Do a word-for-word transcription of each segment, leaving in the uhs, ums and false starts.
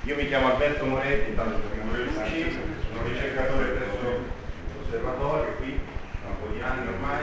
Io mi chiamo Alberto Moretti, tanto per riconoscerci, sono ricercatore presso l'osservatorio qui da un po' di anni ormai,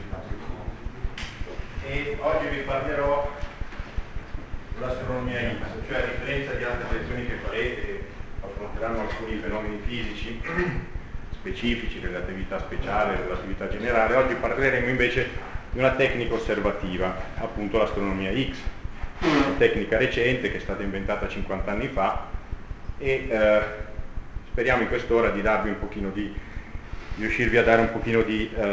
e oggi vi parlerò dell'astronomia X, cioè a differenza di altre lezioni che farete, che affronteranno alcuni fenomeni fisici specifici, relatività speciale, relatività generale. Oggi parleremo invece di una tecnica osservativa, appunto l'astronomia X, una tecnica recente che è stata inventata cinquanta anni fa e eh, speriamo in quest'ora di darvi un pochino di, di riuscirvi a dare un pochino di, eh,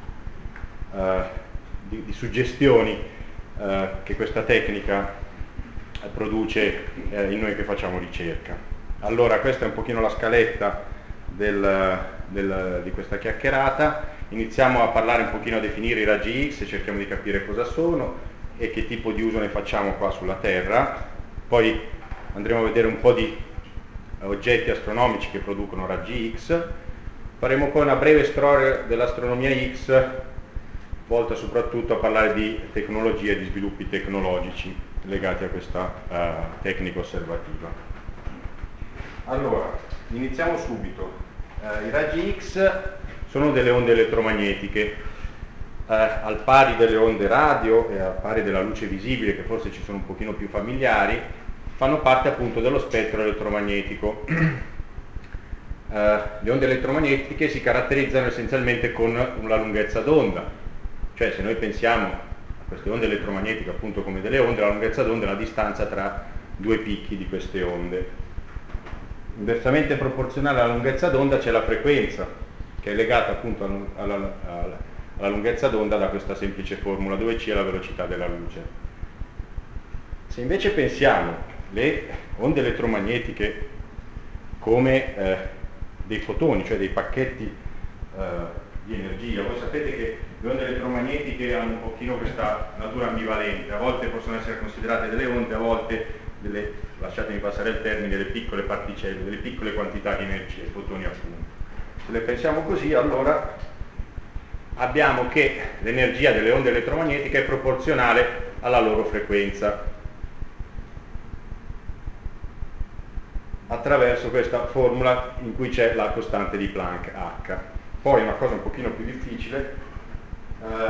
eh, di, di suggestioni eh, che questa tecnica produce eh, in noi che facciamo ricerca. Allora, questa è un pochino la scaletta del, del, di questa chiacchierata. Iniziamo a parlare un pochino, a definire i raggi X, cerchiamo di capire cosa sono e che tipo di uso ne facciamo qua sulla Terra. Poi andremo a vedere un po' di oggetti astronomici che producono raggi X. Faremo poi una breve storia dell'astronomia X, volta soprattutto a parlare di tecnologie e di sviluppi tecnologici legati a questa uh, tecnica osservativa. Allora, iniziamo subito. Uh, I raggi X sono delle onde elettromagnetiche. Eh, al pari delle onde radio e al pari della luce visibile, che forse ci sono un pochino più familiari, fanno parte appunto dello spettro elettromagnetico. Eh, le onde elettromagnetiche si caratterizzano essenzialmente con la lunghezza d'onda, cioè se noi pensiamo a queste onde elettromagnetiche appunto come delle onde, la lunghezza d'onda è la distanza tra due picchi di queste onde. Inversamente proporzionale alla lunghezza d'onda c'è la frequenza, che è legata appunto alla, alla, alla la lunghezza d'onda da questa semplice formula, dove C è la velocità della luce. Se invece pensiamo le onde elettromagnetiche come eh, dei fotoni, cioè dei pacchetti eh, di energia, voi sapete che le onde elettromagnetiche hanno un pochino questa natura ambivalente, a volte possono essere considerate delle onde, a volte delle, lasciatemi passare il termine, delle piccole particelle, delle piccole quantità di energia, i fotoni appunto. Se le pensiamo così, allora abbiamo che l'energia delle onde elettromagnetiche è proporzionale alla loro frequenza attraverso questa formula in cui c'è la costante di Planck H. Poi una cosa un pochino più difficile, eh,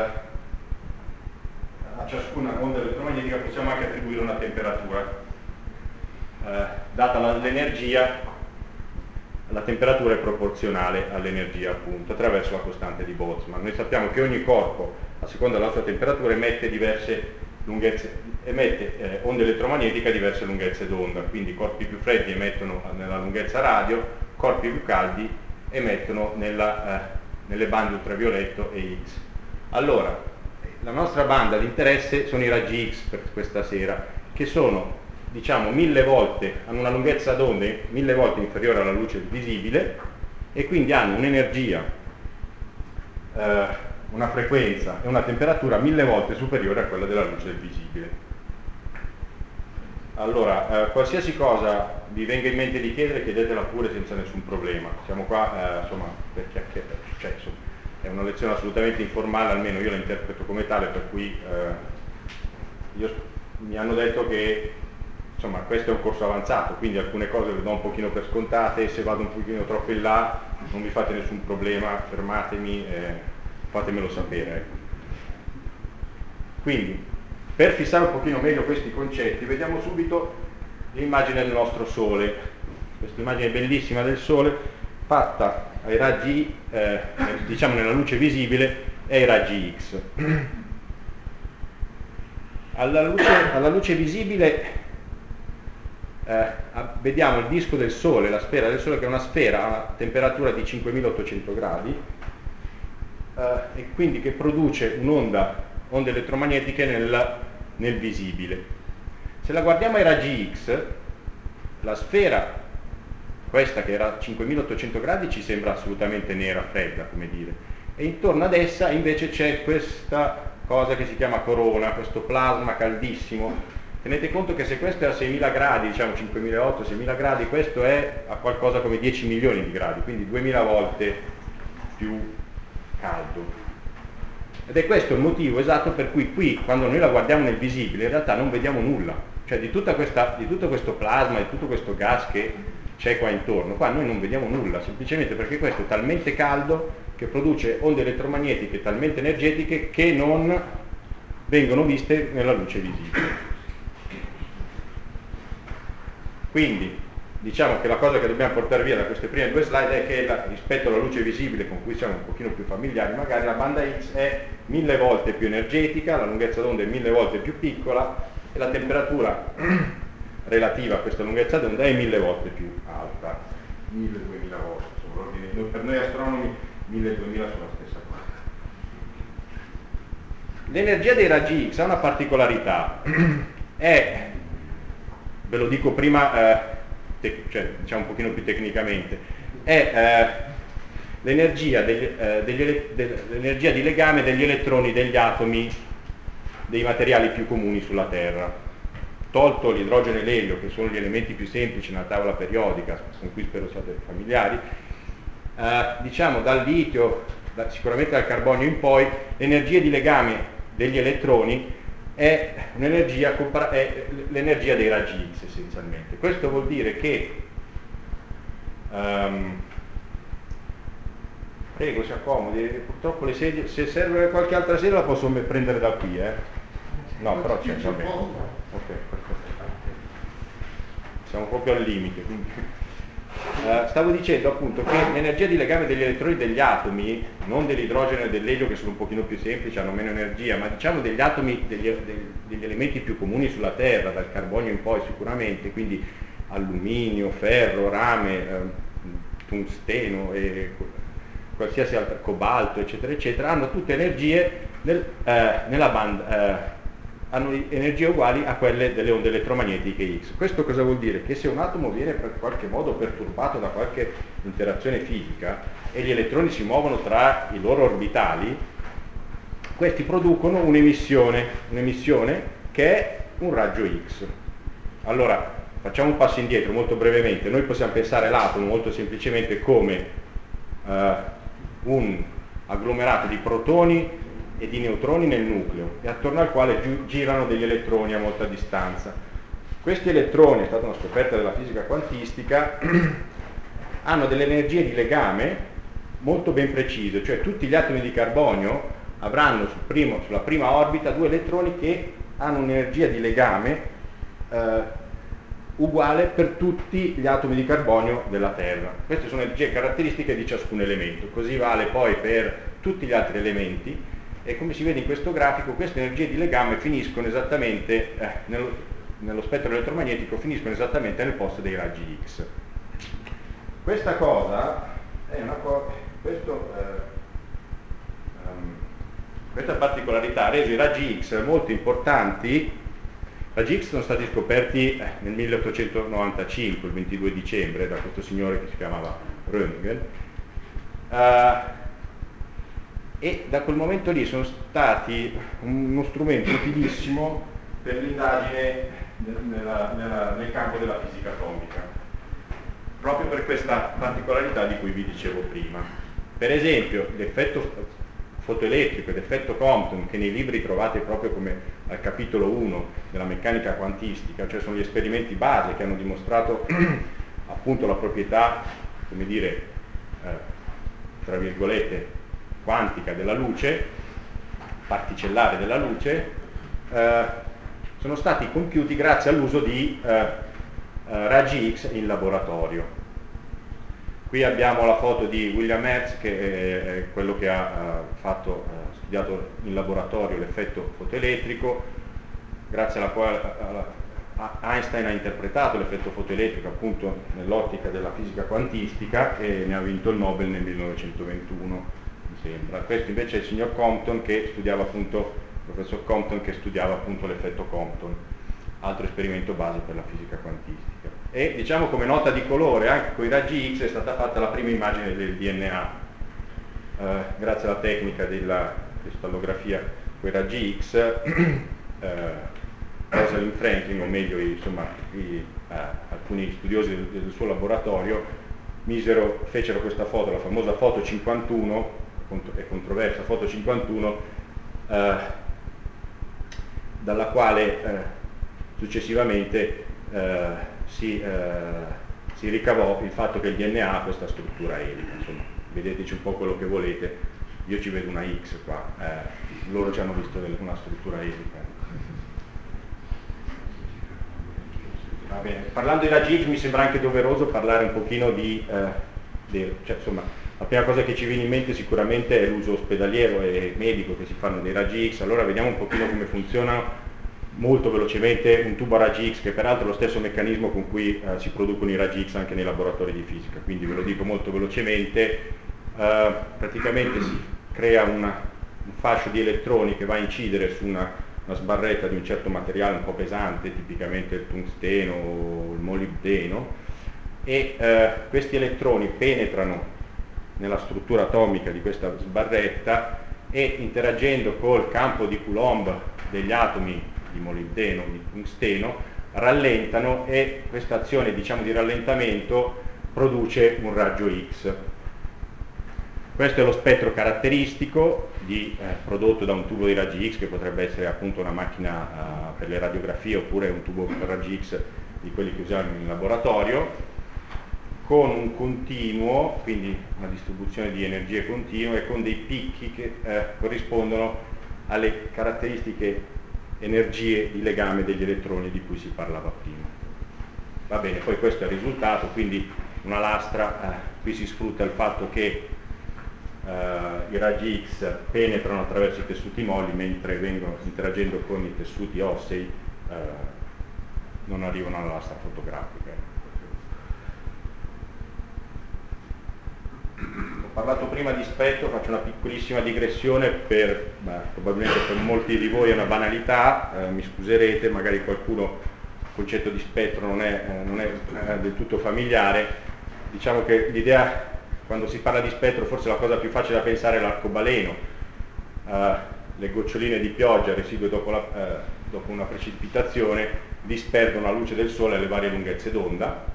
a ciascuna onda elettromagnetica possiamo anche attribuire una temperatura, eh, data l'energia. La temperatura è proporzionale all'energia appunto attraverso la costante di Boltzmann. Noi sappiamo che ogni corpo, a seconda della sua temperatura, emette diverse lunghezze, emette eh, onde elettromagnetiche a diverse lunghezze d'onda, quindi corpi più freddi emettono nella lunghezza radio, corpi più caldi emettono nella, eh, nelle bande ultravioletto e X. Allora, la nostra banda di interesse sono i raggi X per questa sera, che sono, diciamo, mille volte, hanno una lunghezza d'onda mille volte inferiore alla luce visibile e quindi hanno un'energia, eh, una frequenza e una temperatura mille volte superiore a quella della luce visibile. Allora, eh, qualsiasi cosa vi venga in mente di chiedere, chiedetela pure senza nessun problema. Siamo qua, eh, insomma, per chiacchierare, cioè, insomma, è una lezione assolutamente informale, almeno io la interpreto come tale, per cui eh, io, mi hanno detto che insomma questo è un corso avanzato, quindi alcune cose le do un pochino per scontate e se vado un pochino troppo in là non vi fate nessun problema, fermatemi e fatemelo sapere. Ecco. Quindi, per fissare un pochino meglio questi concetti, vediamo subito l'immagine del nostro Sole. Questa immagine bellissima del Sole, fatta ai raggi, eh, diciamo nella luce visibile, e ai raggi X. Alla luce, alla luce visibile Eh, vediamo il disco del Sole, la sfera del Sole, che è una sfera a una temperatura di cinquemilaottocento gradi eh, e quindi che produce un'onda, onde elettromagnetiche nel, nel visibile. Se la guardiamo ai raggi X, la sfera, questa che era a cinquemilaottocento gradi, ci sembra assolutamente nera, fredda, come dire, e intorno ad essa invece c'è questa cosa che si chiama corona, questo plasma caldissimo. Tenete conto che se questo è a seimila gradi, diciamo cinquemilaottocento seimila gradi, questo è a qualcosa come dieci milioni di gradi, quindi duemila volte più caldo. Ed è questo il motivo esatto per cui qui, quando noi la guardiamo nel visibile, in realtà non vediamo nulla. cioè di, tutta questa, di tutto questo plasma, di tutto questo gas che c'è qua intorno, qua noi non vediamo nulla, semplicemente perché questo è talmente caldo che produce onde elettromagnetiche talmente energetiche che non vengono viste nella luce visibile. Quindi diciamo che la cosa che dobbiamo portare via da queste prime due slide è che la, rispetto alla luce visibile con cui siamo un pochino più familiari, magari la banda X è mille volte più energetica, la lunghezza d'onda è mille volte più piccola e la temperatura relativa a questa lunghezza d'onda è mille volte più alta, mille duemila volte, insomma, per noi astronomi mille duemila sono la stessa cosa. L'energia dei raggi X ha una particolarità, è, ve lo dico prima, eh, te, cioè, diciamo un pochino più tecnicamente, è eh, l'energia, degli, eh, degli, dell'energia di legame degli elettroni degli atomi dei materiali più comuni sulla Terra. Tolto l'idrogeno e l'elio, che sono gli elementi più semplici nella tavola periodica, con cui spero siate familiari, eh, diciamo dal litio, da, sicuramente dal carbonio in poi, l'energia di legame degli elettroni è un'energia, è l'energia dei raggi X essenzialmente. Questo vuol dire che, um, prego si accomodi, purtroppo le sedie, se serve qualche altra sedia la posso prendere da qui, eh? No, però c'è, va bene. Ok, perfetto. Siamo proprio al limite. Quindi. Uh, stavo dicendo appunto che l'energia di legame degli elettroni degli atomi, non dell'idrogeno e dell'elio che sono un pochino più semplici, hanno meno energia, ma diciamo degli atomi, degli, degli elementi più comuni sulla Terra, dal carbonio in poi sicuramente, quindi alluminio, ferro, rame, eh, tungsteno e qualsiasi altro, cobalto, eccetera, eccetera, hanno tutte energie nel, eh, nella banda. Eh, hanno energie uguali a quelle delle onde elettromagnetiche X. Questo cosa vuol dire? Che se un atomo viene per qualche modo perturbato da qualche interazione fisica e gli elettroni si muovono tra i loro orbitali, questi producono un'emissione, un'emissione che è un raggio X. Allora, facciamo un passo indietro molto brevemente. Noi possiamo pensare l'atomo molto semplicemente come eh, un agglomerato di protoni e di neutroni nel nucleo e attorno al quale gi girano degli elettroni a molta distanza. Questi elettroni, è stata una scoperta della fisica quantistica, hanno delle energie di legame molto ben precise, cioè tutti gli atomi di carbonio avranno sul primo, sulla prima orbita due elettroni che hanno un'energia di legame eh, uguale per tutti gli atomi di carbonio della Terra. Queste sono energie caratteristiche di ciascun elemento, così vale poi per tutti gli altri elementi. E come si vede in questo grafico, queste energie di legame finiscono esattamente, eh, nello, nello spettro elettromagnetico, finiscono esattamente nel posto dei raggi X. Questa cosa è una cosa, questo, eh, um, questa particolarità ha reso i raggi X molto importanti. I raggi X sono stati scoperti nel milleottocentonovantacinque, il ventidue dicembre, da questo signore che si chiamava Röntgen. Uh, e da quel momento lì sono stati uno strumento utilissimo per l'indagine nella, nella, nel campo della fisica atomica, proprio per questa particolarità di cui vi dicevo prima. Per esempio l'effetto fotoelettrico, l'effetto Compton, che nei libri trovate proprio come al capitolo uno della meccanica quantistica, cioè sono gli esperimenti base che hanno dimostrato appunto la proprietà, come dire, eh, tra virgolette, quantica della luce, particellare della luce, eh, sono stati compiuti grazie all'uso di eh, eh, raggi X in laboratorio. Qui abbiamo la foto di William Hertz, che è quello che ha eh, fatto, eh, studiato in laboratorio l'effetto fotoelettrico, grazie alla quale alla, Einstein ha interpretato l'effetto fotoelettrico appunto nell'ottica della fisica quantistica e ne ha vinto il Nobel nel millenovecentoventuno. Sembra. Questo invece è il signor Compton che studiava appunto, il professor Compton che studiava appunto l'effetto Compton, altro esperimento base per la fisica quantistica. E diciamo come nota di colore, anche con i raggi X è stata fatta la prima immagine del D N A, eh, grazie alla tecnica della cristallografia con i raggi X. eh, Rosalind Franklin, o meglio insomma, i, eh, alcuni studiosi del, del suo laboratorio misero, fecero questa foto, la famosa foto cinquantuno, è controversa, foto cinquantuno, eh, dalla quale eh, successivamente eh, si, eh, si ricavò il fatto che il D N A ha questa struttura elica. Insomma, vedeteci un po' quello che volete, io ci vedo una X qua, eh, loro ci hanno visto una struttura elica. Va bene. Parlando di raggi X mi sembra anche doveroso parlare un pochino di, eh, di cioè, insomma, la prima cosa che ci viene in mente sicuramente è l'uso ospedaliero e medico che si fanno dei raggi X. Allora vediamo un pochino come funzionano molto velocemente un tubo a raggi X, che peraltro è lo stesso meccanismo con cui eh, si producono i raggi X anche nei laboratori di fisica, quindi ve lo dico molto velocemente. Eh, praticamente si crea una, un fascio di elettroni che va a incidere su una, una sbarretta di un certo materiale un po' pesante, tipicamente il tungsteno o il molibdeno, e eh, questi elettroni penetrano nella struttura atomica di questa sbarretta e, interagendo col campo di Coulomb degli atomi di molibdeno, di tungsteno, rallentano, e questa azione, diciamo, di rallentamento produce un raggio X. Questo è lo spettro caratteristico di, eh, prodotto da un tubo di raggi X, che potrebbe essere appunto una macchina eh, per le radiografie, oppure un tubo per raggi X di quelli che usiamo in laboratorio, con un continuo, quindi una distribuzione di energie continue, e con dei picchi che eh, corrispondono alle caratteristiche energie di legame degli elettroni di cui si parlava prima. Va bene, poi questo è il risultato, quindi una lastra, eh, qui si sfrutta il fatto che eh, i raggi X penetrano attraverso i tessuti molli, mentre vengono, interagendo con i tessuti ossei, eh, non arrivano alla lastra fotografica. Ho parlato prima di spettro, faccio una piccolissima digressione per, beh, probabilmente per molti di voi è una banalità, eh, mi scuserete, magari qualcuno il concetto di spettro non è, eh, non è eh, del tutto familiare. Diciamo che l'idea, quando si parla di spettro, forse la cosa più facile da pensare è l'arcobaleno, eh, le goccioline di pioggia residue dopo, la, eh, dopo una precipitazione disperdono la luce del sole alle varie lunghezze d'onda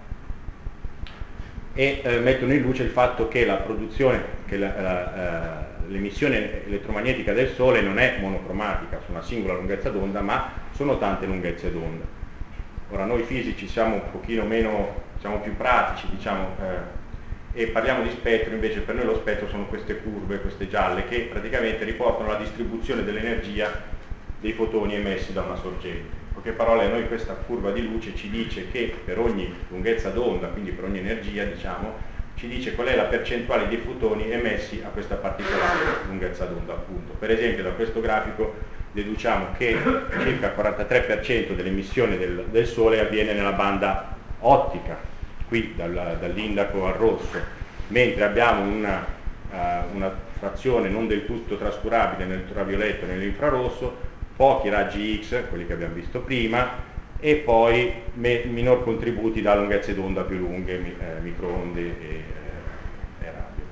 e eh, mettono in luce il fatto che la produzione, che la, la, eh, l'emissione elettromagnetica del Sole non è monocromatica su una singola lunghezza d'onda, ma sono tante lunghezze d'onda. Ora noi fisici siamo un pochino meno, siamo più pratici, diciamo, eh, e parliamo di spettro. Invece per noi lo spettro sono queste curve, queste gialle, che praticamente riportano la distribuzione dell'energia dei fotoni emessi da una sorgente. In poche parole, a noi questa curva di luce ci dice che per ogni lunghezza d'onda, quindi per ogni energia, diciamo, ci dice qual è la percentuale di fotoni emessi a questa particolare lunghezza d'onda, appunto. Per esempio, da questo grafico deduciamo che circa il quarantatré per cento dell'emissione del, del Sole avviene nella banda ottica, qui dal, dall'indaco al rosso, mentre abbiamo una, uh, una frazione non del tutto trascurabile nell'ultravioletto e nell'infrarosso, pochi raggi X, quelli che abbiamo visto prima, e poi me, minor contributi da lunghezze d'onda più lunghe, mi, eh, microonde e, eh, e radio.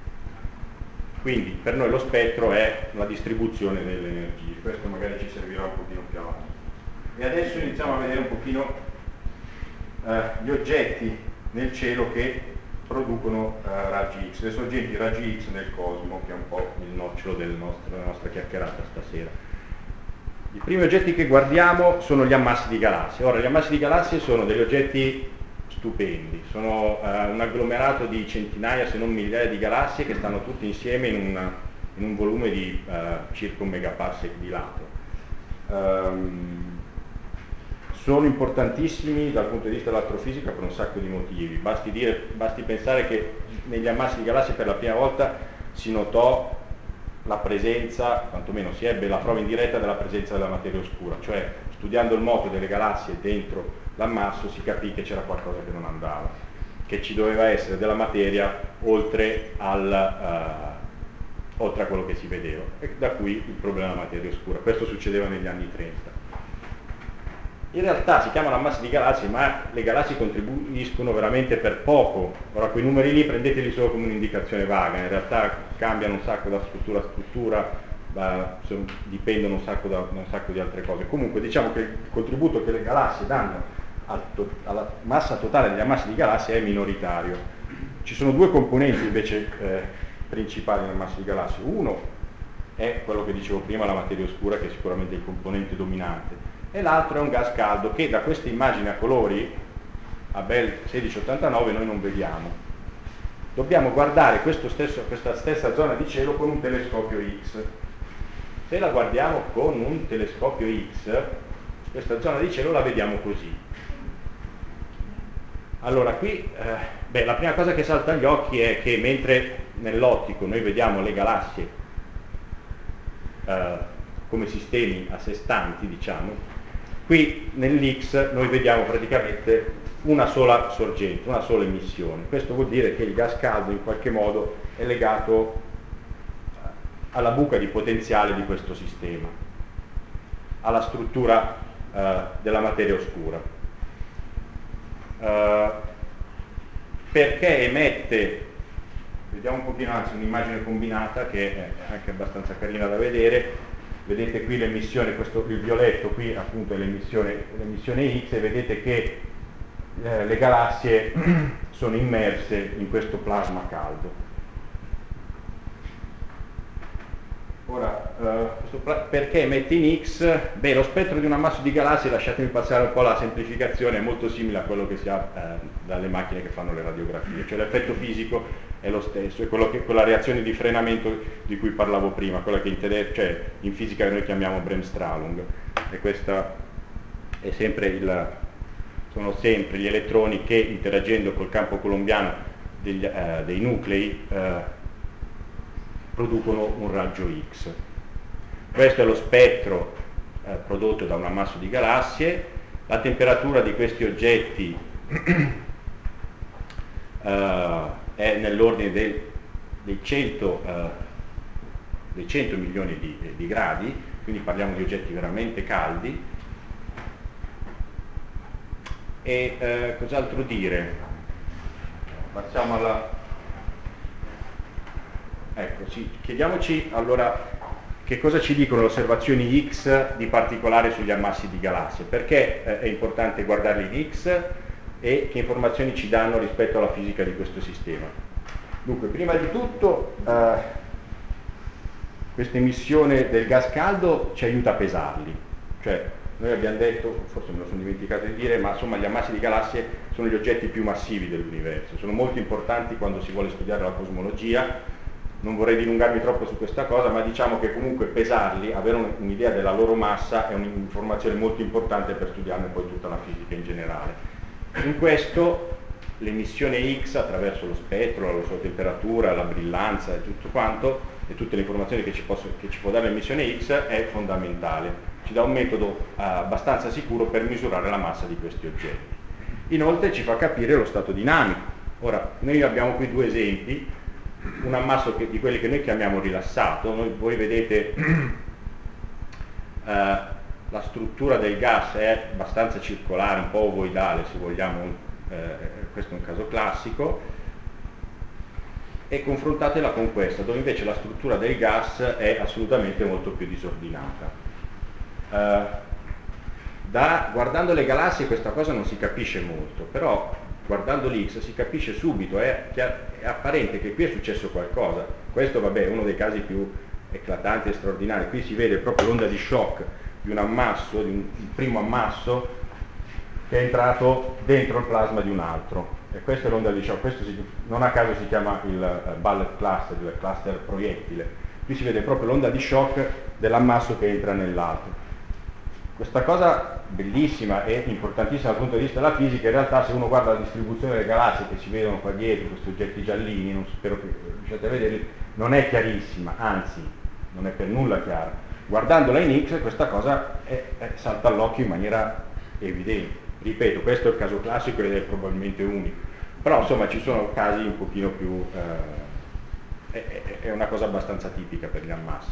Quindi per noi lo spettro è la distribuzione delle energie, questo magari ci servirà un pochino più avanti. E adesso iniziamo a vedere un pochino eh, gli oggetti nel cielo che producono eh, raggi X, le sorgenti raggi X nel cosmo, che è un po' il nocciolo del nostro, della nostra chiacchierata stasera. I primi oggetti che guardiamo sono gli ammassi di galassie. Ora, gli ammassi di galassie sono degli oggetti stupendi, sono uh, un agglomerato di centinaia se non migliaia di galassie che stanno tutte insieme in, una, in un volume di uh, circa un megaparsec di lato. Um, sono importantissimi dal punto di vista dell'astrofisica per un sacco di motivi. Basti, dire, basti pensare che negli ammassi di galassie per la prima volta si notò la presenza, quantomeno si ebbe la prova indiretta della presenza della materia oscura, cioè studiando il moto delle galassie dentro l'ammasso si capì che c'era qualcosa che non andava, che ci doveva essere della materia oltre, al, uh, oltre a quello che si vedeva, e da qui il problema della materia oscura. Questo succedeva negli anni trenta. In realtà si chiamano ammassi di galassie, ma le galassie contribuiscono veramente per poco. Ora quei numeri lì prendeteli solo come un'indicazione vaga, in realtà cambiano un sacco da struttura a struttura, da, dipendono un sacco da, da un sacco di altre cose. Comunque diciamo che il contributo che le galassie danno al to, alla massa totale degli ammassi di galassie è minoritario. Ci sono due componenti invece eh, principali negli ammassi di galassie. Uno è quello che dicevo prima, la materia oscura, che è sicuramente il componente dominante, e l'altro è un gas caldo che da questa immagine a colori a Bell sedici ottantanove noi non vediamo. Dobbiamo guardare questo stesso, questa stessa zona di cielo con un telescopio X. Se la guardiamo con un telescopio X, questa zona di cielo la vediamo così. Allora qui, eh, beh, la prima cosa che salta agli occhi è che mentre nell'ottico noi vediamo le galassie eh, come sistemi a sé stanti, diciamo, qui nell'X noi vediamo praticamente una sola sorgente, una sola emissione. Questo vuol dire che il gas caldo in qualche modo è legato alla buca di potenziale di questo sistema, alla struttura eh, della materia oscura. Uh, perché emette, vediamo un pochino, anzi un'immagine combinata che è anche abbastanza carina da vedere. Vedete qui l'emissione, questo il violetto qui appunto è l'emissione, l'emissione X, e vedete che eh, le galassie sono immerse in questo plasma caldo. Ora, uh, perché emette in X? Beh, lo spettro di un ammasso di galassie, lasciatemi passare un po' la semplificazione, è molto simile a quello che si ha eh, dalle macchine che fanno le radiografie, cioè l'effetto fisico è lo stesso, è quello che, quella reazione di frenamento di cui parlavo prima, quella che in, tele, cioè, in fisica noi chiamiamo Bremsstrahlung, e questa è sempre il, sono sempre gli elettroni che, interagendo col campo coulombiano degli, eh, dei nuclei, eh, producono un raggio X. Questo è lo spettro eh, prodotto da un ammasso di galassie. La temperatura di questi oggetti eh, è nell'ordine dei, dei, cento, eh, dei cento milioni di, di gradi, quindi parliamo di oggetti veramente caldi. E eh, cos'altro dire? Passiamo alla... Ecco, sì, chiediamoci allora che cosa ci dicono le osservazioni X di particolare sugli ammassi di galassie, perché eh, è importante guardarli in X e che informazioni ci danno rispetto alla fisica di questo sistema. Dunque, prima di tutto, eh, questa emissione del gas caldo ci aiuta a pesarli, cioè noi abbiamo detto, forse me lo sono dimenticato di dire, ma insomma gli ammassi di galassie sono gli oggetti più massivi dell'universo, sono molto importanti quando si vuole studiare la cosmologia. Non vorrei dilungarmi troppo su questa cosa, ma diciamo che comunque pesarli, avere un'idea della loro massa è un'informazione molto importante per studiarne poi tutta la fisica in generale. In questo l'emissione X attraverso lo spettro, la sua temperatura, la brillanza e tutto quanto, e tutte le informazioni che ci, posso, che ci può dare l'emissione X è fondamentale. Ci dà un metodo eh, abbastanza sicuro per misurare la massa di questi oggetti. Inoltre ci fa capire lo stato dinamico. Ora, noi abbiamo qui due esempi. Un ammasso che, di quelli che noi chiamiamo rilassato. Noi, voi vedete eh, la struttura del gas è abbastanza circolare, un po' ovoidale se vogliamo, eh, questo è un caso classico, e confrontatela con questa dove invece la struttura del gas è assolutamente molto più disordinata. Eh, da, guardando le galassie questa cosa non si capisce molto, però guardando l'X si capisce subito, è, è apparente che qui è successo qualcosa. Questo vabbè è uno dei casi più eclatanti e straordinari. Qui si vede proprio l'onda di shock di un ammasso, di un, un primo ammasso che è entrato dentro il plasma di un altro, e questa è l'onda di shock. Questo si, non a caso si chiama il uh, bullet cluster, il cluster proiettile. Qui si vede proprio l'onda di shock dell'ammasso che entra nell'altro. Questa cosa bellissima e importantissima dal punto di vista della fisica, in realtà se uno guarda la distribuzione delle galassie che si vedono qua dietro, questi oggetti giallini, non spero che riusciate a vederli, non è chiarissima, anzi non è per nulla chiara. Guardandola in X questa cosa è, è, salta all'occhio in maniera evidente. Ripeto, questo è il caso classico ed è probabilmente unico, però insomma ci sono casi un pochino più, eh, è, è una cosa abbastanza tipica per gli ammassi.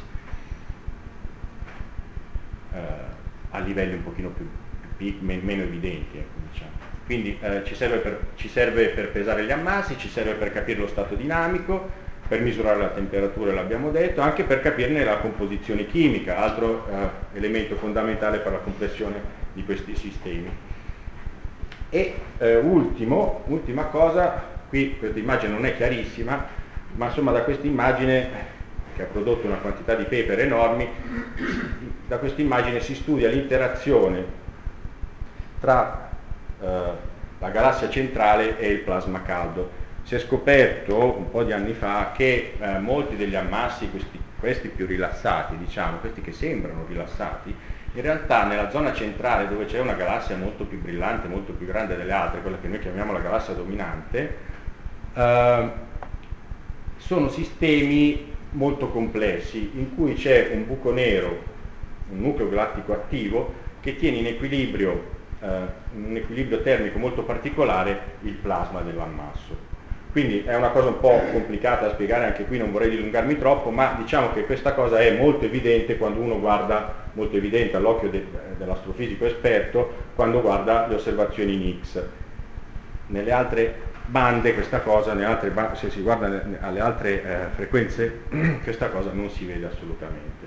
Eh, a livelli un pochino più, più meno evidenti, ecco, diciamo. Quindi eh, ci, serve per, ci serve per pesare gli ammassi, ci serve per capire lo stato dinamico, per misurare la temperatura, l'abbiamo detto, anche per capirne la composizione chimica, altro eh, elemento fondamentale per la compressione di questi sistemi. E eh, ultimo, ultima cosa, qui questa immagine non è chiarissima, ma insomma da questa immagine, che ha prodotto una quantità di paper enormi, da questa immagine si studia l'interazione tra eh, la galassia centrale e il plasma caldo. Si è scoperto un po' di anni fa che eh, molti degli ammassi, questi, questi più rilassati, diciamo, questi che sembrano rilassati, in realtà nella zona centrale, dove c'è una galassia molto più brillante, molto più grande delle altre, quella che noi chiamiamo la galassia dominante, eh, sono sistemi molto complessi in cui c'è un buco nero, un nucleo galattico attivo, che tiene in equilibrio, eh, un equilibrio termico molto particolare, il plasma dell'ammasso. Quindi è una cosa un po' complicata da spiegare, anche qui non vorrei dilungarmi troppo, ma diciamo che questa cosa è molto evidente quando uno guarda, molto evidente all'occhio de, dell'astrofisico esperto, quando guarda le osservazioni in X. Nelle altre bande questa cosa, nelle altre bande, se si guarda alle altre eh, frequenze, questa cosa non si vede assolutamente.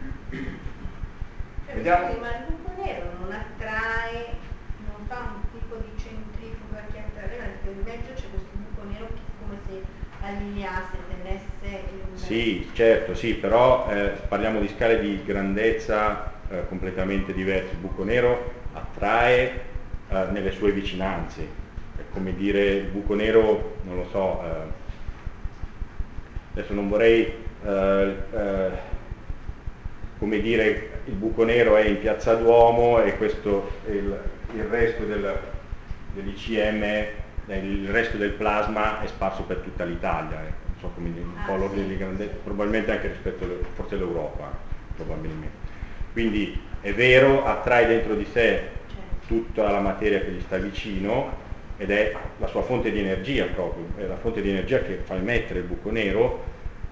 Cioè, Vediamo. Scusi, ma il buco nero non attrae, non fa un tipo di centrifuga che attrae, perché in mezzo c'è questo buco nero che è come se allineasse, tenesse il... Sì, certo, sì, però eh, parliamo di scale di grandezza eh, completamente diverse. Il buco nero attrae eh, nelle sue vicinanze. È come dire il buco nero, non lo so, eh, adesso non vorrei, eh, eh, come dire il buco nero è in Piazza Duomo e questo il, il resto del, dell'I C M, il resto del plasma è sparso per tutta l'Italia, eh. Non so come dire, un ah, po' l'ordine sì, di grandezza, probabilmente anche rispetto a, forse all'Europa, probabilmente. Quindi è vero, attrae dentro di sé tutta la materia che gli sta vicino, ed è la sua fonte di energia proprio, è la fonte di energia che fa emettere il buco nero,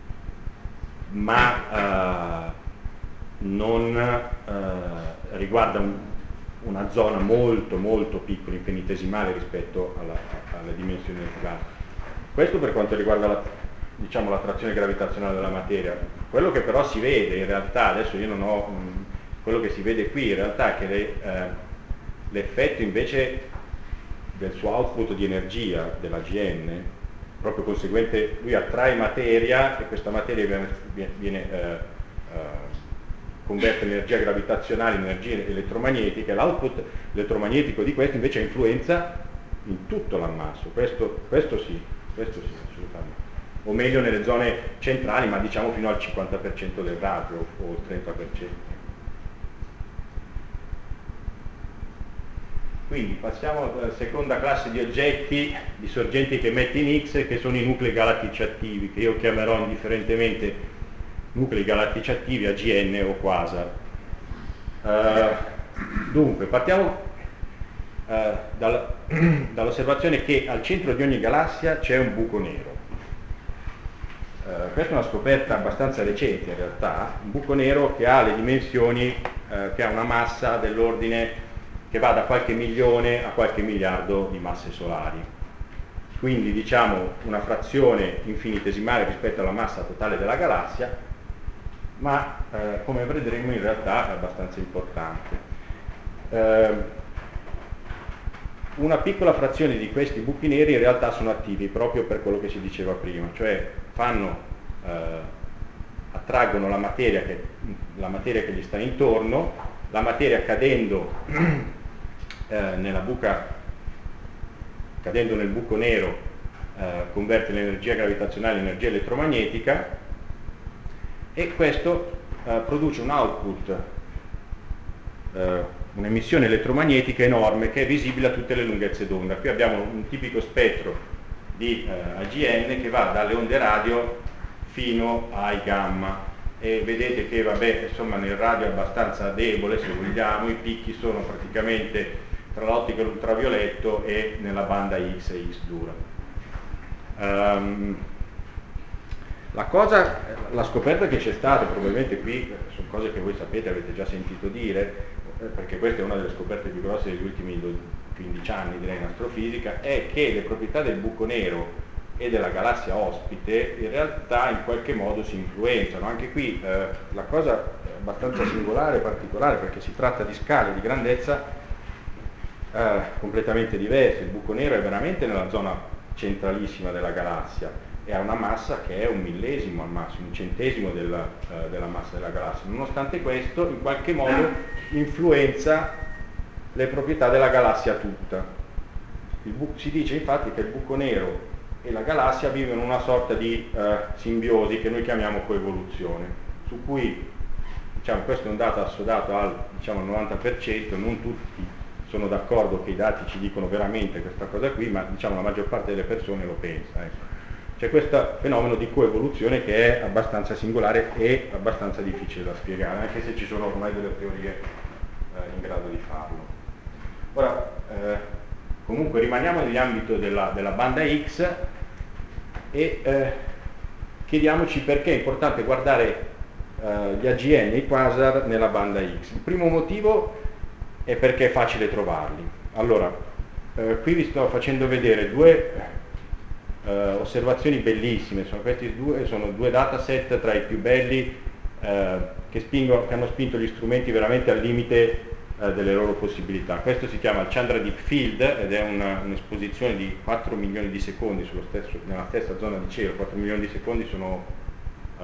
ma eh, non eh, riguarda un, una zona molto molto piccola, infinitesimale rispetto alla, alle dimensioni del gas. Questo per quanto riguarda la, diciamo, l'attrazione gravitazionale della materia. Quello che però si vede in realtà, adesso io non ho, mh, quello che si vede qui in realtà è che le, eh, l'effetto invece del suo output di energia della G N, proprio conseguente, lui attrae materia e questa materia viene, viene eh, eh, converte l'energia gravitazionale in energia elettromagnetica, e l'output elettromagnetico di questo invece influenza in tutto l'ammasso. Questo, questo sì, questo sì, assolutamente. O meglio nelle zone centrali, ma diciamo fino al cinquanta per cento del radio o il trenta per cento. Quindi passiamo alla seconda classe di oggetti, di sorgenti che emetti in X, che sono i nuclei galattici attivi, che io chiamerò indifferentemente nuclei galattici attivi A G N o quasar. Uh, dunque, partiamo uh, dal, dall'osservazione che al centro di ogni galassia c'è un buco nero. Uh, questa è una scoperta abbastanza recente in realtà, un buco nero che ha le dimensioni, uh, che ha una massa dell'ordine che va da qualche milione a qualche miliardo di masse solari. Quindi diciamo una frazione infinitesimale rispetto alla massa totale della galassia, ma eh, come vedremo in realtà è abbastanza importante. Eh, una piccola frazione di questi buchi neri in realtà sono attivi proprio per quello che si diceva prima, cioè fanno, eh, attraggono la materia, che, la materia che gli sta intorno, la materia cadendo Eh, nella buca, cadendo nel buco nero, eh, converte l'energia gravitazionale in energia elettromagnetica, e questo eh, produce un output, eh, un'emissione elettromagnetica enorme che è visibile a tutte le lunghezze d'onda. Qui abbiamo un tipico spettro di eh, A G N che va dalle onde radio fino ai gamma, e vedete che vabbè, insomma, nel radio è abbastanza debole, se vogliamo, i picchi sono praticamente tra l'ottico e l'ultravioletto e nella banda X e X dura. Um, la cosa, la scoperta che c'è stata, probabilmente qui sono cose che voi sapete, avete già sentito dire, perché questa è una delle scoperte più grosse degli ultimi quindici anni, direi, in astrofisica, è che le proprietà del buco nero e della galassia ospite in realtà in qualche modo si influenzano. Anche qui eh, la cosa è abbastanza singolare e particolare, perché si tratta di scale di grandezza eh, completamente diverse. Il buco nero è veramente nella zona centralissima della galassia e ha una massa che è un millesimo al massimo, un centesimo della, eh, della massa della galassia. Nonostante questo, in qualche modo influenza le proprietà della galassia tutta. Il si dice infatti che il buco nero e la galassia vivono in una sorta di eh, simbiosi che noi chiamiamo coevoluzione, su cui, diciamo, questo è un dato assodato al diciamo, novanta per cento, non tutti sono d'accordo che i dati ci dicono veramente questa cosa qui, ma diciamo, la maggior parte delle persone lo pensa. Ecco. C'è questo fenomeno di coevoluzione che è abbastanza singolare e abbastanza difficile da spiegare, anche se ci sono ormai delle teorie eh, in grado di farlo. Ora, eh, comunque rimaniamo nell'ambito della, della banda X e eh, chiediamoci perché è importante guardare eh, gli A G N, i quasar, nella banda X. Il primo motivo è perché è facile trovarli. Allora, eh, qui vi sto facendo vedere due Uh, osservazioni bellissime, sono questi due, sono due dataset tra i più belli uh, che, spingo, che hanno spinto gli strumenti veramente al limite uh, delle loro possibilità. Questo si chiama il Chandra Deep Field ed è un'esposizione di quattro milioni di secondi sullo stesso, nella stessa zona di cielo. Quattro milioni di secondi sono uh,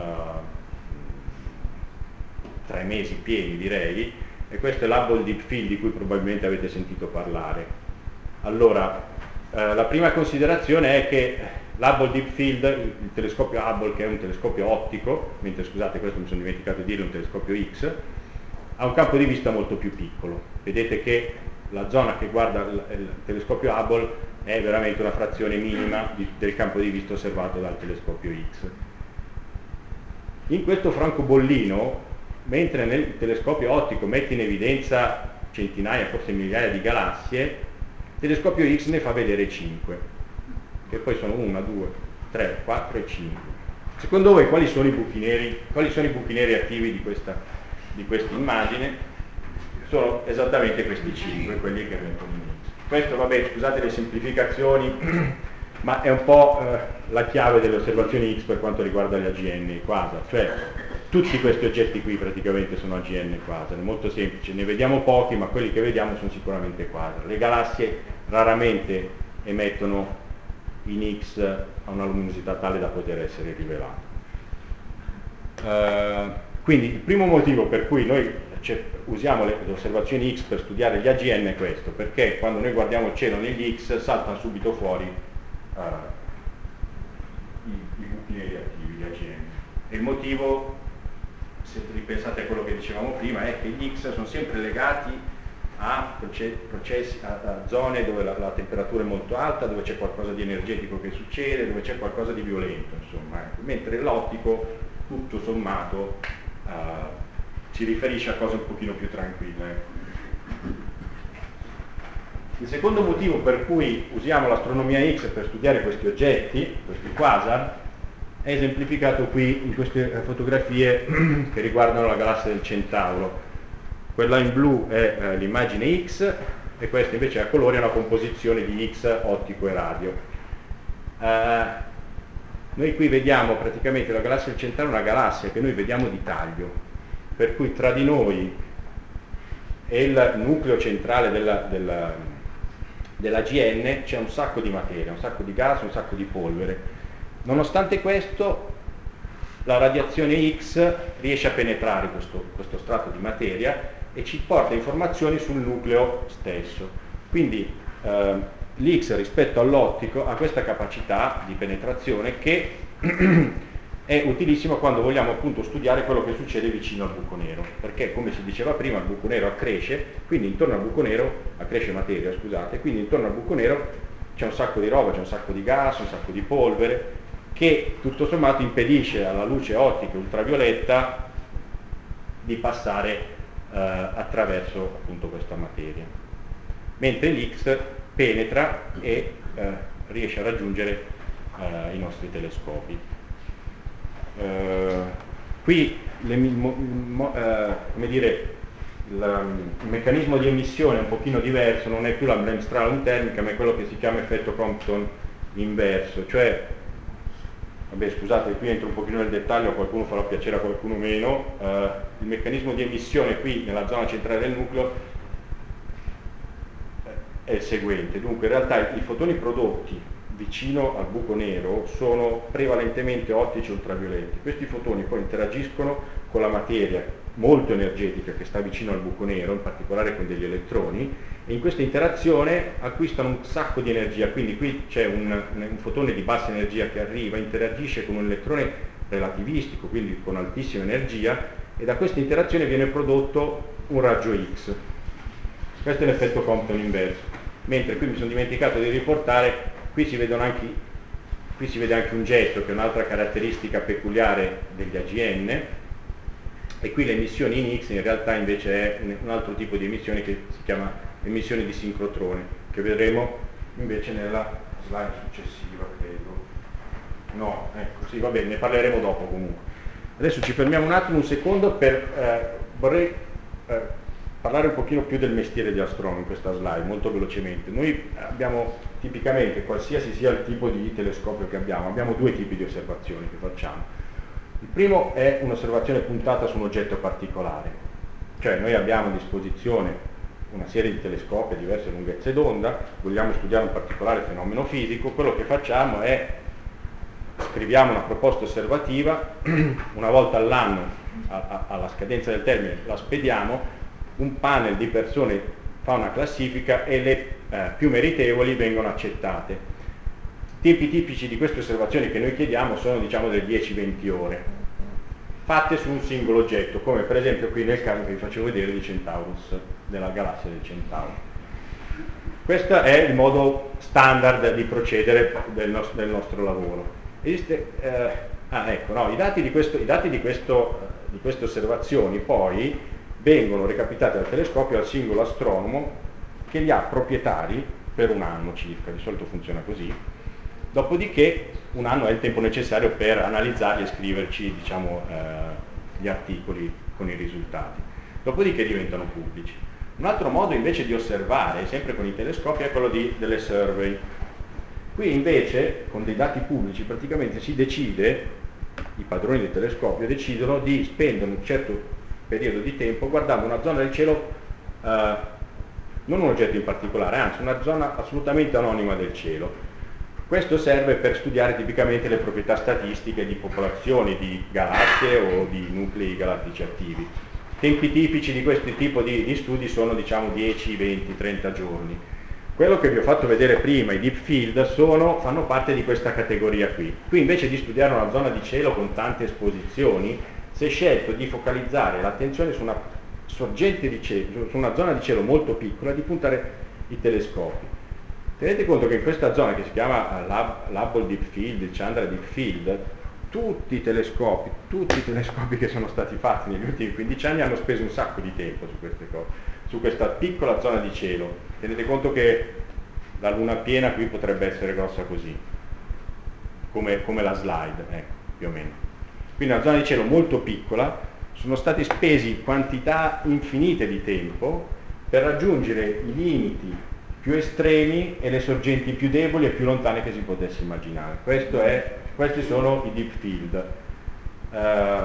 tre mesi pieni, direi, e questo è l'Hubble Deep Field di cui probabilmente avete sentito parlare. Allora, Eh, la prima considerazione è che l'Hubble Deep Field, il, il telescopio Hubble, che è un telescopio ottico, mentre scusate questo mi sono dimenticato di dirlo, un telescopio X, ha un campo di vista molto più piccolo. Vedete che la zona che guarda il, il telescopio Hubble è veramente una frazione minima di, del campo di vista osservato dal telescopio X. In questo francobollino, mentre nel telescopio ottico mette in evidenza centinaia, forse migliaia di galassie, il telescopio X ne fa vedere cinque, che poi sono uno, due, tre, quattro e cinque. Secondo voi quali sono i buchi neri, quali sono i buchi neri attivi di questa, di questa immagine? Sono esattamente questi cinque, quelli che vengono in X. Questo, vabbè, scusate le semplificazioni, ma è un po' eh, la chiave delle osservazioni X per quanto riguarda gli A G N e i quasar, cioè tutti questi oggetti qui praticamente sono A G N e quasar, è molto semplice, ne vediamo pochi ma quelli che vediamo sono sicuramente quasar. Le galassie raramente emettono in X a una luminosità tale da poter essere rivelate. Uh, quindi il primo motivo per cui noi usiamo le, le osservazioni X per studiare gli A G N è questo, perché quando noi guardiamo il cielo negli X saltano subito fuori uh, i, i buchi neri attivi, gli A G N. E il motivo, se ripensate a quello che dicevamo prima, è che gli X sono sempre legati a processi, a, a zone dove la, la temperatura è molto alta, dove c'è qualcosa di energetico che succede, dove c'è qualcosa di violento, insomma, ecco. Mentre l'ottico, tutto sommato, uh, si riferisce a cose un pochino più tranquille. Il secondo motivo per cui usiamo l'astronomia X per studiare questi oggetti, questi quasar, è esemplificato qui in queste fotografie che riguardano la galassia del Centauro. Quella in blu è eh, l'immagine X e questa invece a colori è una composizione di X ottico e radio. Uh, noi qui vediamo praticamente la galassia del Centauro, una galassia che noi vediamo di taglio, per cui tra di noi e il nucleo centrale della, della, della G N c'è un sacco di materia, un sacco di gas, un sacco di polvere. Nonostante questo, la radiazione X riesce a penetrare questo, questo strato di materia e ci porta informazioni sul nucleo stesso. Quindi eh, l'X rispetto all'ottico ha questa capacità di penetrazione che è utilissima quando vogliamo appunto studiare quello che succede vicino al buco nero, perché come si diceva prima il buco nero accresce, quindi intorno al buco nero, accresce materia, scusate, quindi intorno al buco nero c'è un sacco di roba, c'è un sacco di gas, un sacco di polvere, che tutto sommato impedisce alla luce ottica ultravioletta di passare eh, attraverso appunto questa materia, mentre l'X penetra e eh, riesce a raggiungere eh, i nostri telescopi. Eh, qui le, mo, mo, eh, come dire, il, il meccanismo di emissione è un pochino diverso, non è più la Bremsstrahlung termica ma è quello che si chiama effetto Compton inverso, cioè vabbè, scusate, qui entro un pochino nel dettaglio, a qualcuno farà piacere, a qualcuno meno. Uh, il meccanismo di emissione qui nella zona centrale del nucleo è il seguente. Dunque, in realtà i fotoni prodotti vicino al buco nero sono prevalentemente ottici ultravioletti. Questi fotoni poi interagiscono con la materia molto energetica che sta vicino al buco nero, in particolare con degli elettroni, e in questa interazione acquistano un sacco di energia, quindi qui c'è un, un fotone di bassa energia che arriva, interagisce con un elettrone relativistico, quindi con altissima energia, e da questa interazione viene prodotto un raggio X. Questo è l'effetto Compton inverso. Mentre qui mi sono dimenticato di riportare, qui si vedono anche, qui si vede anche un getto, che è un'altra caratteristica peculiare degli A G N, e qui le emissioni in X in realtà invece è un altro tipo di emissione che si chiama emissione di sincrotrone, che vedremo invece nella slide successiva, credo. No, ecco, sì, va bene, ne parleremo dopo comunque. Adesso ci fermiamo un attimo, un secondo, per eh, vorrei eh, parlare un pochino più del mestiere di astronomo in questa slide, molto velocemente. Noi abbiamo tipicamente, qualsiasi sia il tipo di telescopio che abbiamo, abbiamo due tipi di osservazioni che facciamo. Il primo è un'osservazione puntata su un oggetto particolare, cioè noi abbiamo a disposizione una serie di telescopi a diverse lunghezze d'onda, vogliamo studiare un particolare fenomeno fisico, quello che facciamo è scriviamo una proposta osservativa, una volta all'anno alla scadenza del termine la spediamo, un panel di persone fa una classifica e le eh, più meritevoli vengono accettate. Tempi tipici di queste osservazioni che noi chiediamo sono, diciamo, delle dieci venti ore, fatte su un singolo oggetto, come per esempio qui nel caso che vi facevo vedere di Centaurus, della galassia del Centauro. Questo è il modo standard di procedere del, nos- del nostro lavoro. Esiste, eh, ah, ecco, no, i dati, di, questo, i dati di, questo, di queste osservazioni poi vengono recapitati dal telescopio al singolo astronomo che li ha proprietari per un anno circa, di solito funziona così. Dopodiché un anno è il tempo necessario per analizzarli e scriverci, diciamo, eh, gli articoli con i risultati. Dopodiché diventano pubblici. Un altro modo invece di osservare, sempre con i telescopi, è quello di, delle survey. Qui invece, con dei dati pubblici, praticamente si decide, i padroni del telescopio decidono di spendere un certo periodo di tempo guardando una zona del cielo, eh, non un oggetto in particolare, anzi una zona assolutamente anonima del cielo. Questo serve per studiare tipicamente le proprietà statistiche di popolazioni di galassie o di nuclei galattici attivi. Tempi tipici di questo tipo di, di studi sono, diciamo, dieci, venti, trenta giorni. Quello che vi ho fatto vedere prima, i deep field, sono, fanno parte di questa categoria qui. Qui invece di studiare una zona di cielo con tante esposizioni, si è scelto di focalizzare l'attenzione su una sorgente di cielo, su una zona di cielo molto piccola, e di puntare i telescopi. Tenete conto che in questa zona, che si chiama l'Hubble Deep Field, il Chandra Deep Field, tutti i telescopi, tutti i telescopi che sono stati fatti negli ultimi quindici anni hanno speso un sacco di tempo su queste cose, su questa piccola zona di cielo. Tenete conto che la luna piena qui potrebbe essere grossa così, come, come la slide, ecco, più o meno. Quindi una zona di cielo molto piccola, sono stati spesi quantità infinite di tempo per raggiungere i limiti più estremi e le sorgenti più deboli e più lontane che si potesse immaginare. Questo è, questi sono i deep field. Uh,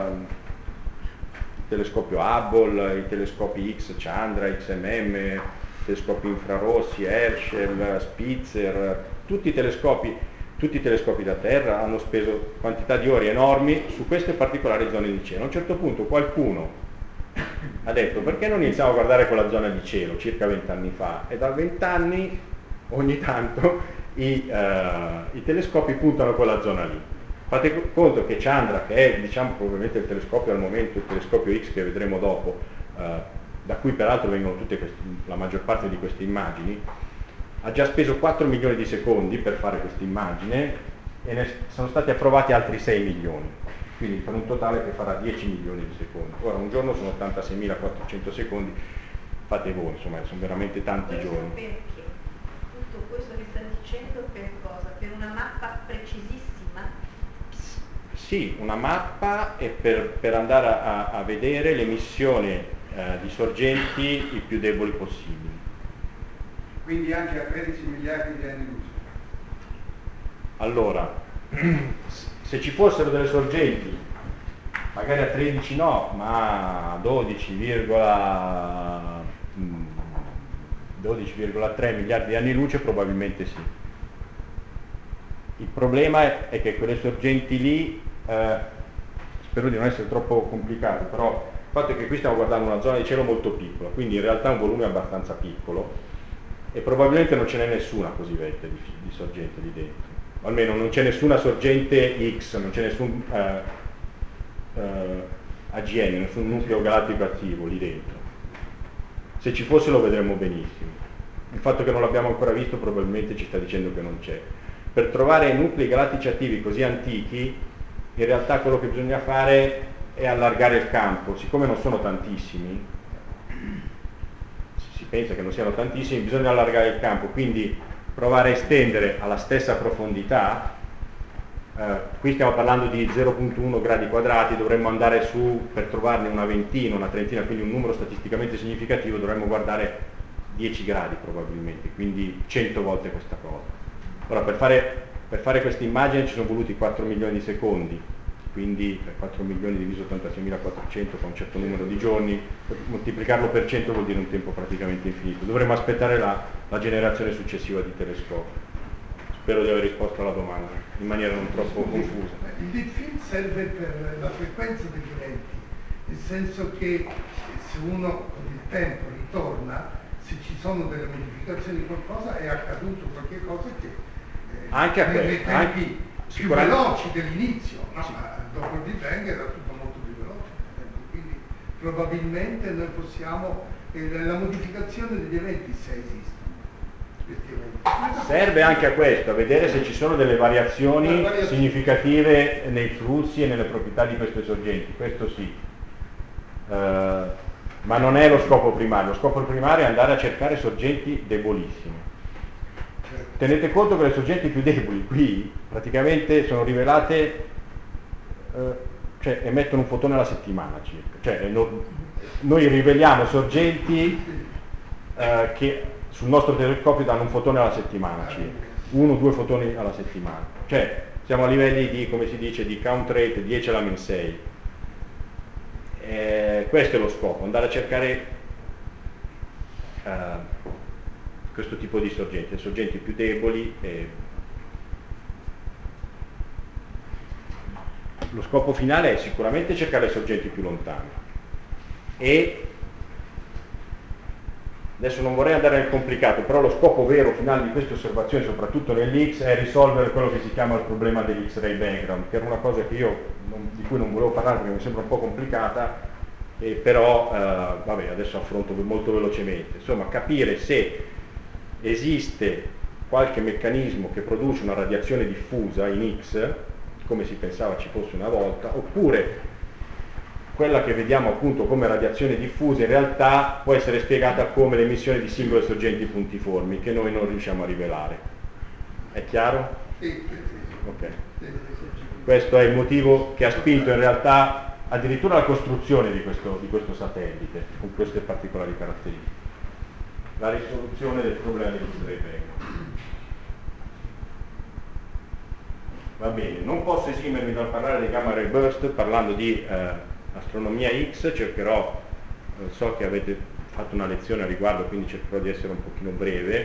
il telescopio Hubble, i telescopi X, Chandra, X M M, telescopi infrarossi, Herschel, Spitzer, tutti i telescopi, tutti i telescopi da Terra hanno speso quantità di ore enormi su queste particolari zone di cielo. A un certo punto qualcuno ha detto: perché non iniziamo a guardare quella zona di cielo, circa vent'anni fa, e da vent'anni ogni tanto i, uh, i telescopi puntano a quella zona lì. Fate conto che Chandra, che è, diciamo, probabilmente il telescopio al momento, il telescopio X che vedremo dopo, uh, da cui peraltro vengono tutte queste, la maggior parte di queste immagini, ha già speso quattro milioni di secondi per fare questa immagine e ne sono stati approvati altri sei milioni. Quindi per un totale che farà dieci milioni di secondi. Ora un giorno sono ottantaseimilaquattrocento secondi, fate voi, insomma, sono veramente tanti questo giorni. Perché? Tutto questo che stai dicendo per cosa? Per una mappa precisissima? Sì, una mappa e per, per andare a, a vedere l'emissione eh, di sorgenti i più deboli possibili. Quindi anche a tredici miliardi di anni luce. Allora, se ci fossero delle sorgenti, magari a tredici no, ma a dodici virgola tre miliardi di anni luce probabilmente sì. Il problema è, è che quelle sorgenti lì, eh, spero di non essere troppo complicato, però fatto è che qui stiamo guardando una zona di cielo molto piccola, quindi in realtà un volume abbastanza piccolo e probabilmente non ce n'è nessuna così vecchia di, di sorgente lì dentro, o almeno non c'è nessuna sorgente X, non c'è nessun eh, eh, A G N, nessun nucleo galattico attivo lì dentro. Se ci fosse lo vedremmo benissimo. Il fatto che non l'abbiamo ancora visto probabilmente ci sta dicendo che non c'è. Per trovare nuclei galattici attivi così antichi, in realtà quello che bisogna fare è allargare il campo. Siccome non sono tantissimi, si pensa che non siano tantissimi, bisogna allargare il campo, quindi provare a estendere alla stessa profondità. Eh, qui stiamo parlando di zero virgola uno gradi quadrati, dovremmo andare su, per trovarne una ventina, una trentina, quindi un numero statisticamente significativo, dovremmo guardare dieci gradi probabilmente, quindi cento volte questa cosa. Ora, per fare, per fare questa immagine ci sono voluti quattro milioni di secondi, quindi quattro milioni diviso ottantaseimilaquattrocento fa un certo numero di giorni, moltiplicarlo per cento vuol dire un tempo praticamente infinito. Dovremmo aspettare la, la generazione successiva di telescopi. Spero di aver risposto alla domanda in maniera non troppo confusa. Il deep field serve per la frequenza degli eventi, nel senso che se uno con il tempo ritorna, se ci sono delle modificazioni di qualcosa, è accaduto qualche cosa che eh, anche a nei tempi anche, più veloci dell'inizio, no? Sì. Ma dopo il Big Bang era tutto molto più veloce, quindi probabilmente noi possiamo, eh, la modificazione degli eventi, se esistono, serve anche a questo, a vedere se ci sono delle variazioni significative nei flussi e nelle proprietà di queste sorgenti, questo sì. Uh, ma non è lo scopo primario, lo scopo primario è andare a cercare sorgenti debolissime. Tenete conto che le sorgenti più deboli qui praticamente sono rivelate, uh, cioè emettono un fotone alla settimana circa, cioè no, noi riveliamo sorgenti uh, che sul nostro telescopio danno un fotone alla settimana circa, uno o due fotoni alla settimana, cioè siamo a livelli di, come si dice, di count rate dieci alla meno sei. Eh, questo è lo scopo, andare a cercare uh, questo tipo di sorgenti, le sorgenti più deboli. E lo scopo finale è sicuramente cercare le sorgenti più lontane e adesso non vorrei andare nel complicato, però lo scopo vero finale di queste osservazioni, soprattutto nell'X, è risolvere quello che si chiama il problema dell'X-ray background, che era una cosa che io, non, di cui non volevo parlare perché mi sembra un po' complicata, eh, però eh, vabbè, adesso affronto molto velocemente. Insomma, capire se esiste qualche meccanismo che produce una radiazione diffusa in X, come si pensava ci fosse una volta, oppure quella che vediamo appunto come radiazione diffusa in realtà può essere spiegata come l'emissione di singole sorgenti puntiformi che noi non riusciamo a rivelare. È chiaro? Sì. Ok. Questo è il motivo che ha spinto in realtà addirittura la costruzione di questo, di questo satellite con queste particolari caratteristiche. La risoluzione del problema di X-ray background. Va bene, non posso esimermi dal parlare dei gamma ray burst parlando di eh, astronomia X, cercherò, eh, so che avete fatto una lezione a riguardo, quindi cercherò di essere un pochino breve.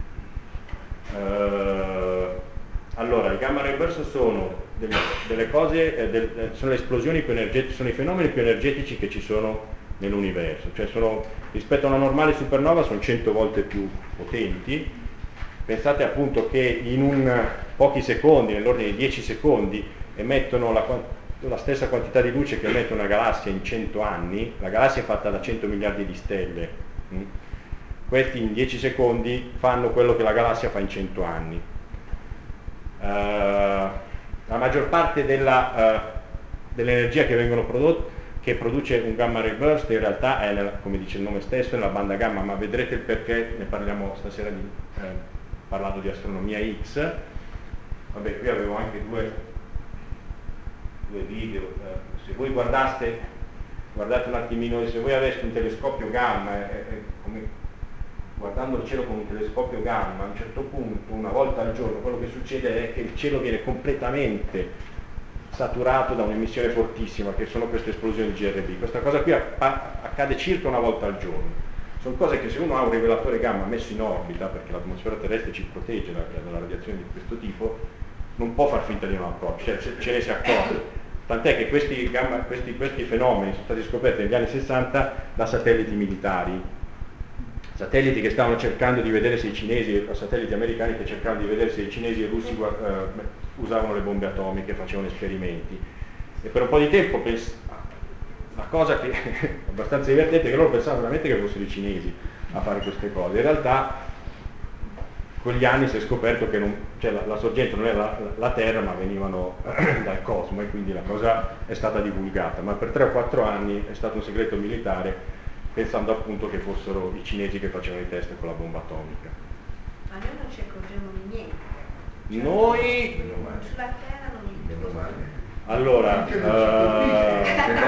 Eh, allora, i gamma ray burst sono delle, delle cose, eh, del, sono le esplosioni più energetiche, sono i fenomeni più energetici che ci sono nell'universo, cioè sono, rispetto a una normale supernova sono cento volte più potenti. Pensate appunto che in un, pochi secondi, nell'ordine di dieci secondi, emettono la, la stessa quantità di luce che emette una galassia in cento anni. La galassia è fatta da cento miliardi di stelle. Mm? Questi in dieci secondi fanno quello che la galassia fa in cento anni. Uh, la maggior parte della, uh, dell'energia che vengono prodotte, che produce un gamma ray burst, in realtà è, nella, come dice il nome stesso, nella banda gamma, ma vedrete il perché, ne parliamo stasera di, eh, parlando di astronomia X. Vabbè, qui avevo anche due, due video. Eh, se voi guardaste, guardate un attimino, se voi aveste un telescopio gamma, eh, eh, come, guardando il cielo con un telescopio gamma, a un certo punto, una volta al giorno, quello che succede è che il cielo viene completamente saturato da un'emissione fortissima, che sono queste esplosioni di G R B. Questa cosa qui accade circa una volta al giorno. Sono cose che se uno ha un rivelatore gamma messo in orbita, perché l'atmosfera terrestre ci protegge dalla radiazione di questo tipo, non può far finta di non accorgersi, cioè ce ne si accorge. tant'è che questi, gamma, questi, questi fenomeni sono stati scoperti negli anni sessanta da satelliti militari, satelliti che stavano cercando di vedere se i cinesi, o satelliti americani che cercavano di vedere se i cinesi e i russi eh, usavano le bombe atomiche, facevano esperimenti. E per un po' di tempo pens- la cosa che è abbastanza divertente è che loro pensavano veramente che fossero i cinesi a fare queste cose. In realtà con gli anni si è scoperto che non, cioè la, la sorgente non era la, la Terra, ma venivano dal cosmo, e quindi la cosa è stata divulgata. Ma per tre o quattro anni è stato un segreto militare, pensando appunto che fossero i cinesi che facevano i test con la bomba atomica. Ma noi non ci accorgiamo di niente. Cioè, Noi... sulla Terra non ci Allora, uh,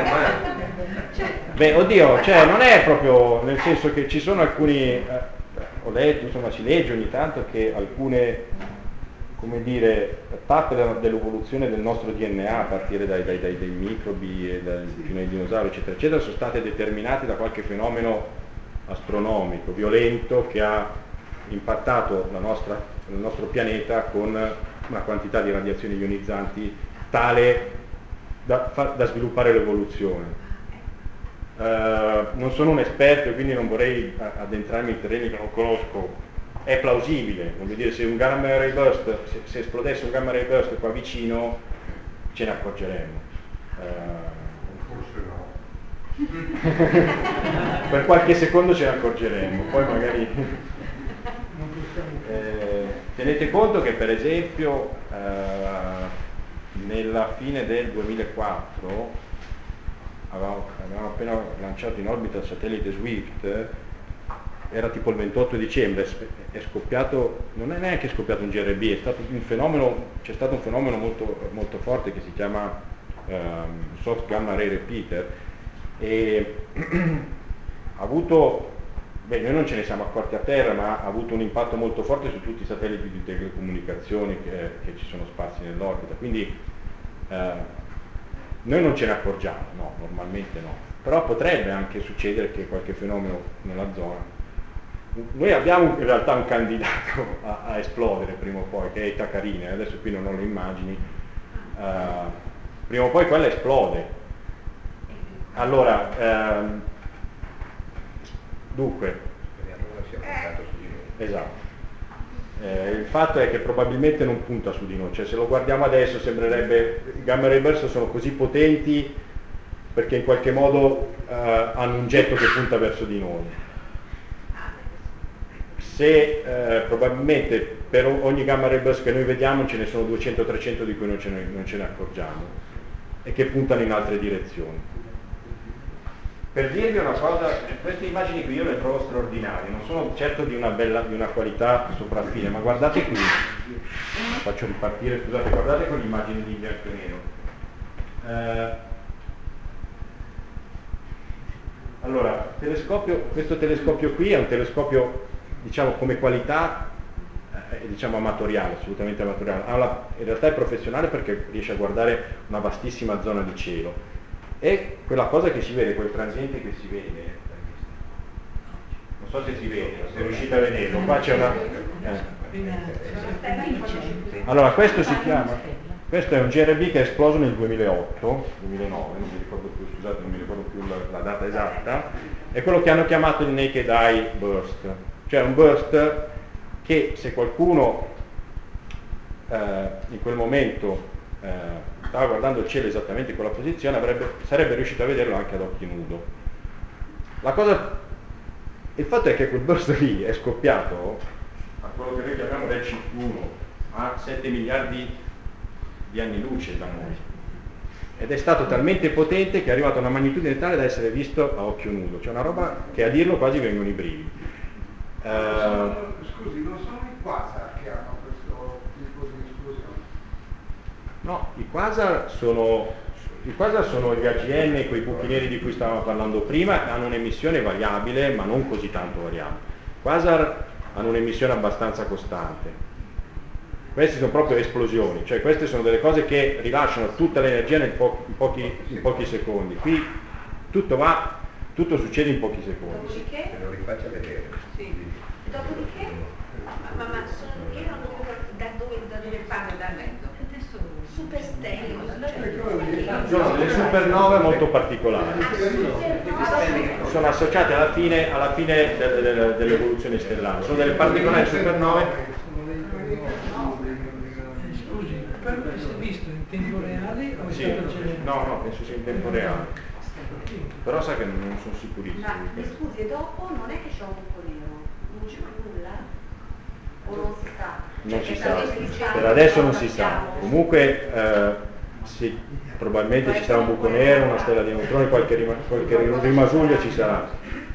beh, oddio, cioè non è proprio, nel senso che ci sono alcuni, eh, ho letto, insomma si legge ogni tanto che alcune, come dire, tappe dell'evoluzione del nostro D N A, a partire dai, dai, dai, dai microbi e dai, fino ai dinosauri, eccetera, eccetera, sono state determinate da qualche fenomeno astronomico, violento, che ha impattato la nostra, il nostro pianeta con una quantità di radiazioni ionizzanti tale da, da sviluppare l'evoluzione. Uh, non sono un esperto e quindi non vorrei addentrarmi in terreni che non conosco. È plausibile, voglio dire, se un gamma ray burst, se, se esplodesse un gamma ray burst qua vicino, ce ne accorgeremo. Uh, Forse no. per qualche secondo ce ne accorgeremo, poi magari. eh, tenete conto che per esempio uh, nella fine del duemilaquattro avevamo, avevamo appena lanciato in orbita il satellite Swift, era tipo il ventotto dicembre, è scoppiato, non è neanche scoppiato un G R B, è stato un fenomeno, c'è stato un fenomeno molto, molto forte che si chiama um, Soft Gamma Ray Repeater, e ha avuto, beh, noi non ce ne siamo accorti a terra, ma ha avuto un impatto molto forte su tutti i satelliti di telecomunicazioni che, che ci sono sparsi nell'orbita, quindi eh, noi non ce ne accorgiamo, no, normalmente no, però potrebbe anche succedere che qualche fenomeno nella zona. Noi abbiamo in realtà un candidato a, a esplodere prima o poi, che è Eta Carinae, adesso qui non ho le immagini, eh, prima o poi quella esplode. Allora, ehm, dunque, esatto. Eh, il fatto è che probabilmente non punta su di noi, cioè se lo guardiamo adesso sembrerebbe, i gamma ray burst sono così potenti perché in qualche modo eh, hanno un getto che punta verso di noi. Se eh, probabilmente per ogni gamma ray burst che noi vediamo ce ne sono duecento trecento di cui non ce ne, non ce ne accorgiamo e che puntano in altre direzioni. Per dirvi una cosa, queste immagini qui io le trovo straordinarie, non sono certo di una, bella, di una qualità sopraffine, ma guardate qui, faccio ripartire, scusate, guardate con le immagini di bianco e nero. Eh, allora, telescopio, questo telescopio qui è un telescopio, diciamo, come qualità, eh, diciamo amatoriale, assolutamente amatoriale, ha la, in realtà è professionale perché riesce a guardare una vastissima zona di cielo. E quella cosa che si vede, quel transiente che si vede, non so se si vede, se riuscite a vederlo, qua c'è una... Eh. Allora, questo si chiama, questo è un G R B che è esploso nel duemilaotto, duemilanove, non mi ricordo più, scusate, non mi ricordo più la, la data esatta, è quello che hanno chiamato il Naked Eye Burst, cioè un burst che se qualcuno eh, in quel momento eh, stava guardando il cielo esattamente in quella posizione, avrebbe, sarebbe riuscito a vederlo anche ad occhio nudo. La cosa, il fatto è che quel burst lì è scoppiato a quello che noi chiamiamo del C uno, a sette miliardi di anni luce da noi, ed è stato talmente potente che è arrivato a una magnitudine tale da essere visto a occhio nudo, cioè una roba che a dirlo quasi vengono i brividi. Uh, Scusi, non sono i quasar che hanno questo tipo di esplosione? No, i quasar sono, i quasar sono gli A G N, quei buchi neri di cui stavamo parlando prima, hanno un'emissione variabile, ma non così tanto variabile. I quasar hanno un'emissione abbastanza costante. Queste sono proprio esplosioni, cioè queste sono delle cose che rilasciano tutta l'energia in, po- in, pochi, in pochi secondi. Qui tutto va, tutto succede in pochi secondi. Dopodiché? Se lo rifaccia vedere. Sì. Dopodiché? Ma, ma sono, io non vedo da dove, da dove parlo, da me. superstelle, sono delle supernove molto particolari, sono associate alla fine, alla fine de, de, de, dell'evoluzione stellare, sono delle particolari supernove. Scusi, però si è visto in tempo reale o è Sì, stato accelerato? no, no, penso sia in tempo reale, però sai che non sono sicurissimo. Ma mi scusi, e dopo non è che c'è un buco nero, non c'è nulla? O non si sa? Non Cioè, si sa, diciamo, per adesso non lo si sa. sappiamo. Comunque eh, sì, probabilmente ci sarà un buco nero, una stella di neutroni, qualche, rima, qualche rimasuglio ci sarà.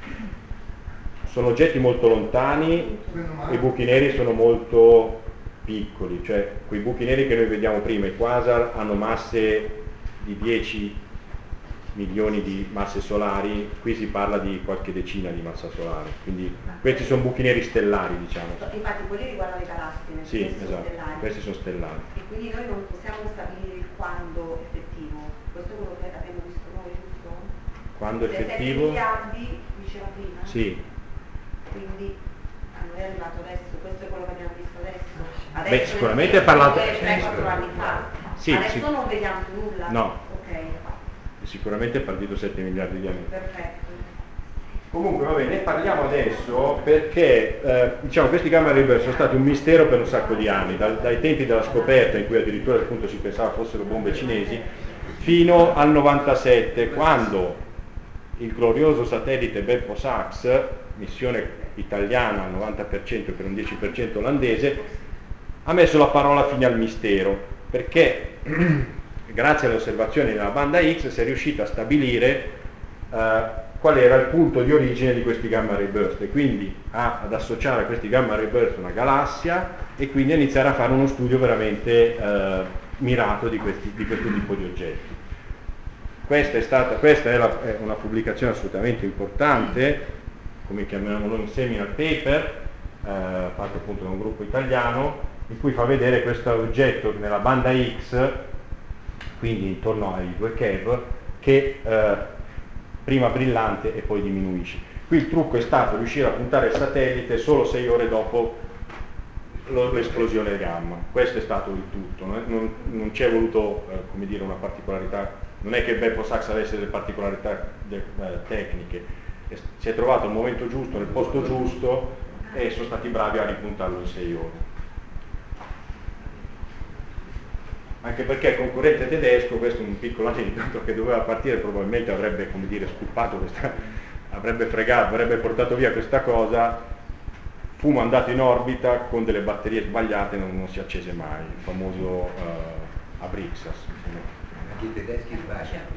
Sono oggetti molto lontani, i buchi neri sono molto piccoli, cioè quei buchi neri che noi vediamo prima, i quasar, hanno masse di dieci milioni di masse solari, qui si parla di qualche decina di massa solare, quindi questi sono buchi neri stellari, diciamo. Infatti quelli riguardano le galassie, Sì, questi sono esatto, stellari. questi sono stellari. E quindi noi non possiamo stabilire il quando effettivo, questo è quello che abbiamo visto noi, giusto? Quando Se sette effettivo? miliardi, diceva prima? Sì. Quindi a noi è arrivato adesso, questo è quello che abbiamo visto adesso. adesso Beh, sicuramente è parlato- tre quattro anni fa. Sì, adesso sì. non vediamo più nulla. No. Ok, Sicuramente è partito sette miliardi di anni. perfetto. Comunque va bene, ne parliamo adesso perché eh, diciamo, questi gamma ray burst sono stati un mistero per un sacco di anni, dal, dai tempi della scoperta in cui addirittura appunto si pensava fossero bombe cinesi, fino al novantasette, quando il glorioso satellite Beppo-Sachs, missione italiana al novanta per cento per un dieci per cento olandese, ha messo la parola fine al mistero, perché grazie alle osservazioni della banda X si è riuscito a stabilire eh, qual era il punto di origine di questi gamma ray burst e quindi a, ad associare a questi gamma ray burst una galassia e quindi a iniziare a fare uno studio veramente eh, mirato di, questi, di questo tipo di oggetti. Questa è, stata, questa è, la, è una pubblicazione assolutamente importante, come chiamiamo noi un seminal paper, eh, fatto appunto da un gruppo italiano, in cui fa vedere questo oggetto nella banda X, quindi intorno ai due keV, che eh, prima brillante e poi diminuisce. Qui il trucco è stato riuscire a puntare il satellite solo sei ore dopo l'esplosione gamma. Questo è stato il tutto, non, non, non c'è voluto eh, come dire, una particolarità, non è che Beppo-Sachs avesse delle particolarità de, eh, tecniche, e si è trovato al momento giusto, nel posto giusto e sono stati bravi a ripuntarlo in sei ore. Anche perché il concorrente tedesco, questo è un piccolo aneddoto, che doveva partire probabilmente avrebbe, come dire, scuppato questa, avrebbe fregato, avrebbe portato via questa cosa, fu mandato in orbita con delle batterie sbagliate e non, non si accese mai, il famoso uh, Abrixas. Anche i tedeschi sbagliano.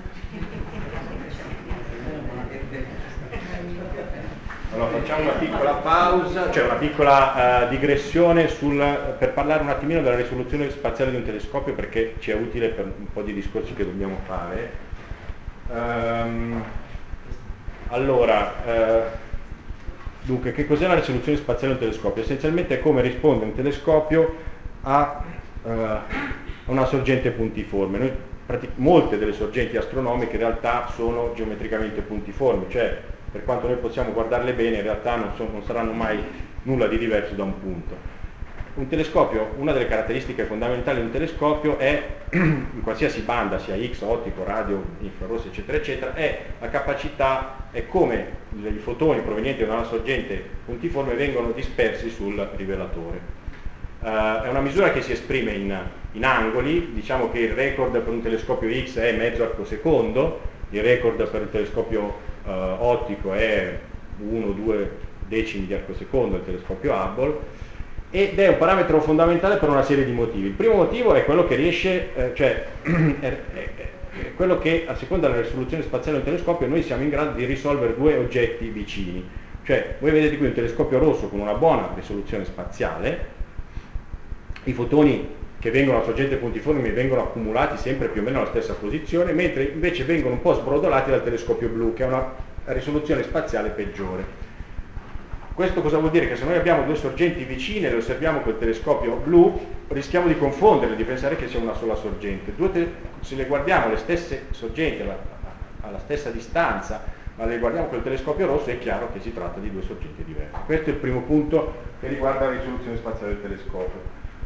Allora facciamo una piccola pausa, cioè una piccola uh, digressione sul, per parlare un attimino della risoluzione spaziale di un telescopio, perché ci è utile per un po' di discorsi che dobbiamo fare. Um, allora, uh, dunque, che cos'è la risoluzione spaziale di un telescopio? Essenzialmente è come risponde un telescopio a uh, una sorgente puntiforme. Noi, molte delle sorgenti astronomiche in realtà sono geometricamente puntiformi, cioè per quanto noi possiamo guardarle bene, in realtà non, sono, non saranno mai nulla di diverso da un punto. Un telescopio, una delle caratteristiche fondamentali di un telescopio è, in qualsiasi banda, sia X, ottico, radio, infrarossi, eccetera, eccetera, è la capacità, è come i fotoni provenienti da una sorgente puntiforme vengono dispersi sul rivelatore. Uh, è una misura che si esprime in, in angoli, diciamo che il record per un telescopio X è mezzo arco secondo, il record per il telescopio Uh, ottico è uno due decimi di arco secondo il telescopio Hubble, ed è un parametro fondamentale per una serie di motivi. Il primo motivo è quello che riesce, eh, cioè è, è, è quello che a seconda della risoluzione spaziale del telescopio noi siamo in grado di risolvere due oggetti vicini. Cioè voi vedete qui un telescopio rosso con una buona risoluzione spaziale, i fotoni che vengono a sorgente puntiforme vengono accumulati sempre più o meno alla stessa posizione, mentre invece vengono un po' sbrodolati dal telescopio blu, che ha una risoluzione spaziale peggiore. Questo cosa vuol dire? Che se noi abbiamo due sorgenti vicine e le osserviamo col telescopio blu, rischiamo di confonderle, di pensare che sia una sola sorgente. Se le guardiamo le stesse sorgenti alla, alla stessa distanza, ma le guardiamo col telescopio rosso, è chiaro che si tratta di due sorgenti diverse. Questo è il primo punto che riguarda la risoluzione spaziale del telescopio.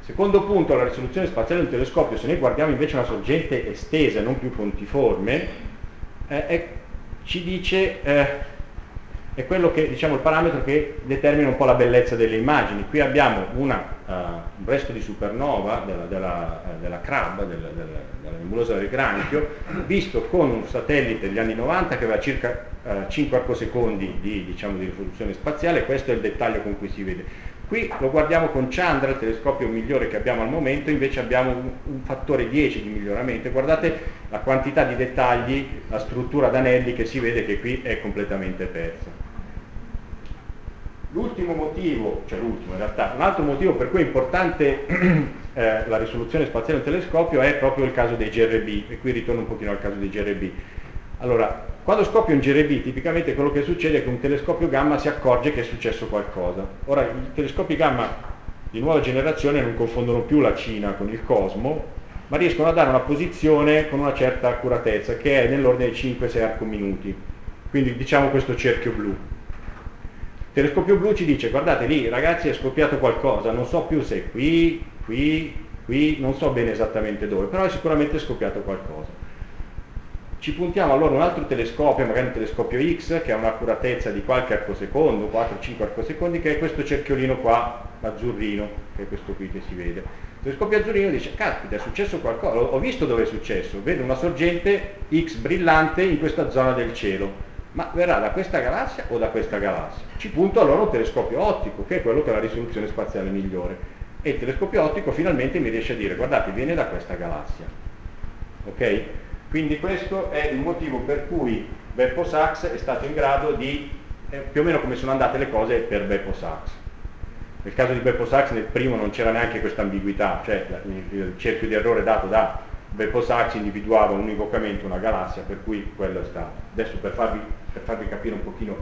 Secondo punto, la risoluzione spaziale del telescopio, se noi guardiamo invece una sorgente estesa, non più puntiforme, eh, è, ci dice, eh, è quello che, diciamo, il parametro che determina un po' la bellezza delle immagini. Qui abbiamo una, uh, un resto di supernova della, della, uh, della Crab, della, della, della nebulosa del Granchio, visto con un satellite degli anni novanta che aveva circa uh, cinque arcosecondi di, diciamo, di risoluzione spaziale, e questo è il dettaglio con cui si vede. Qui lo guardiamo con Chandra, il telescopio migliore che abbiamo al momento, invece abbiamo un, un fattore dieci di miglioramento. Guardate la quantità di dettagli, la struttura ad anelli, che si vede che qui è completamente persa. L'ultimo motivo, cioè l'ultimo in realtà, un altro motivo per cui è importante eh, la risoluzione spaziale del telescopio è proprio il caso dei G R B, e qui ritorno un pochino al caso dei G R B. Allora, quando scoppia un G R B, tipicamente quello che succede è che un telescopio gamma si accorge che è successo qualcosa. Ora, i telescopi gamma di nuova generazione non confondono più la Cina con il cosmo, ma riescono a dare una posizione con una certa accuratezza, che è nell'ordine di cinque sei arcominuti. Quindi diciamo questo cerchio blu. Il telescopio blu ci dice: guardate lì ragazzi, è scoppiato qualcosa, non so più se è qui, qui, qui, non so bene esattamente dove, però è sicuramente scoppiato qualcosa. Ci puntiamo allora un altro telescopio, magari un telescopio X, che ha un'accuratezza di qualche arcosecondo, quattro cinque arcosecondi, che è questo cerchiolino qua, azzurrino, che è questo qui che si vede. Il telescopio azzurrino dice: caspita, è successo qualcosa, ho visto dove è successo, vedo una sorgente X brillante in questa zona del cielo, ma verrà da questa galassia o da questa galassia? Ci punto allora un telescopio ottico, che è quello che ha la risoluzione spaziale migliore, e il telescopio ottico finalmente mi riesce a dire: guardate, viene da questa galassia. Ok? Quindi questo è il motivo per cui Beppo-Sachs è stato in grado di, eh, più o meno come sono andate le cose per Beppo-Sachs. Nel caso di Beppo-Sachs, nel primo non c'era neanche questa ambiguità, cioè il, il cerchio di errore dato da Beppo-Sachs individuava univocamente una galassia, per cui quello è stato. Adesso per farvi, per farvi capire un pochino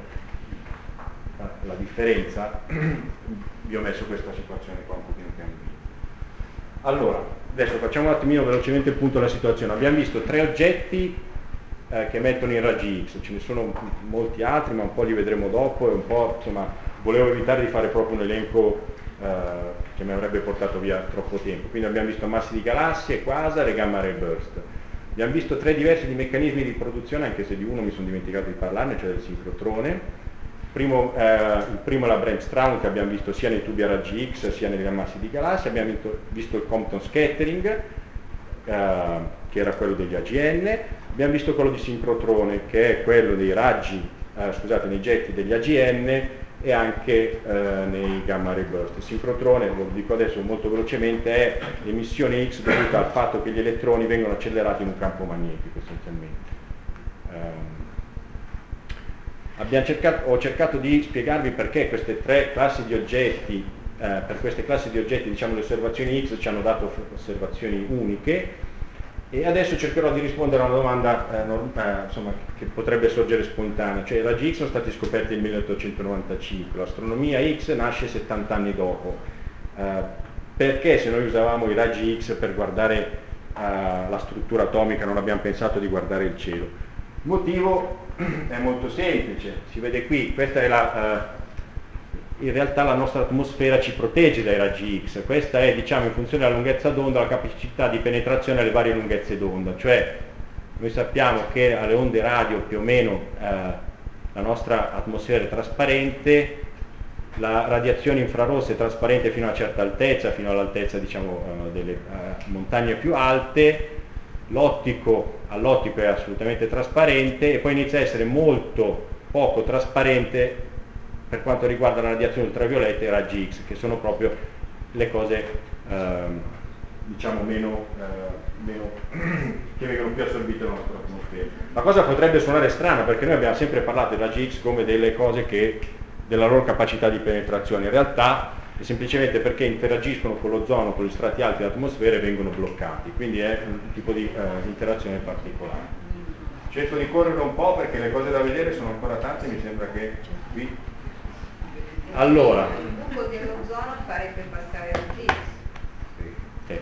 la, la differenza, vi ho messo questa situazione qua un pochino più ambigua. Allora, adesso facciamo un attimino velocemente il punto della situazione. Abbiamo visto tre oggetti eh, che emettono i raggi X, ce ne sono molti altri, ma un po' li vedremo dopo, e un po', insomma, volevo evitare di fare proprio un elenco eh, che mi avrebbe portato via troppo tempo. Quindi abbiamo visto massi di galassie, quasar e gamma ray burst. Abbiamo visto tre diversi di meccanismi di produzione, anche se di uno mi sono dimenticato di parlarne, cioè del sincrotrone. Primo, eh, il primo è la Bremsstrahlung, che abbiamo visto sia nei tubi a raggi X sia negli ammassi di galassie. Abbiamo visto, visto il Compton scattering, eh, che era quello degli A G N. Abbiamo visto quello di sincrotrone, che è quello dei raggi, eh, scusate, nei getti degli A G N e anche eh, nei gamma ray burst. Il sincrotrone, lo dico adesso molto velocemente, è l'emissione X dovuta al fatto che gli elettroni vengono accelerati in un campo magnetico essenzialmente. Um, Abbiamo cercato, ho cercato di spiegarvi perché queste tre classi di oggetti, eh, per queste classi di oggetti, diciamo, le osservazioni X ci hanno dato osservazioni uniche, e adesso cercherò di rispondere a una domanda eh, norm- eh, insomma, che potrebbe sorgere spontanea. Cioè, i raggi X sono stati scoperti nel milleottocentonovantacinque, l'astronomia X nasce settanta anni dopo. Eh, perché se noi usavamo i raggi X per guardare eh, la struttura atomica non abbiamo pensato di guardare il cielo? Il motivo è molto semplice, si vede qui, questa è la, uh, in realtà la nostra atmosfera ci protegge dai raggi X, questa è, diciamo, in funzione della lunghezza d'onda, la capacità di penetrazione alle varie lunghezze d'onda, cioè noi sappiamo che alle onde radio più o meno uh, la nostra atmosfera è trasparente, la radiazione infrarossa è trasparente fino a una certa altezza, fino all'altezza, diciamo, uh, delle uh, montagne più alte. L'ottico all'ottico è assolutamente trasparente, e poi inizia a essere molto poco trasparente per quanto riguarda la radiazione ultravioletta e i raggi X, che sono proprio le cose ehm, diciamo meno, eh, meno che vengono più assorbite dalla nostra atmosfera. La cosa potrebbe suonare strana, perché noi abbiamo sempre parlato dei raggi X come delle cose che della loro capacità di penetrazione. In realtà è semplicemente perché interagiscono con l'ozono, con gli strati alti dell'atmosfera, e vengono bloccati, quindi è un tipo di eh, interazione particolare. Cerco di correre un po' perché le cose da vedere sono ancora tante, mi sembra che qui... Allora... Il buco dell'ozono farebbe passare il X, Sì.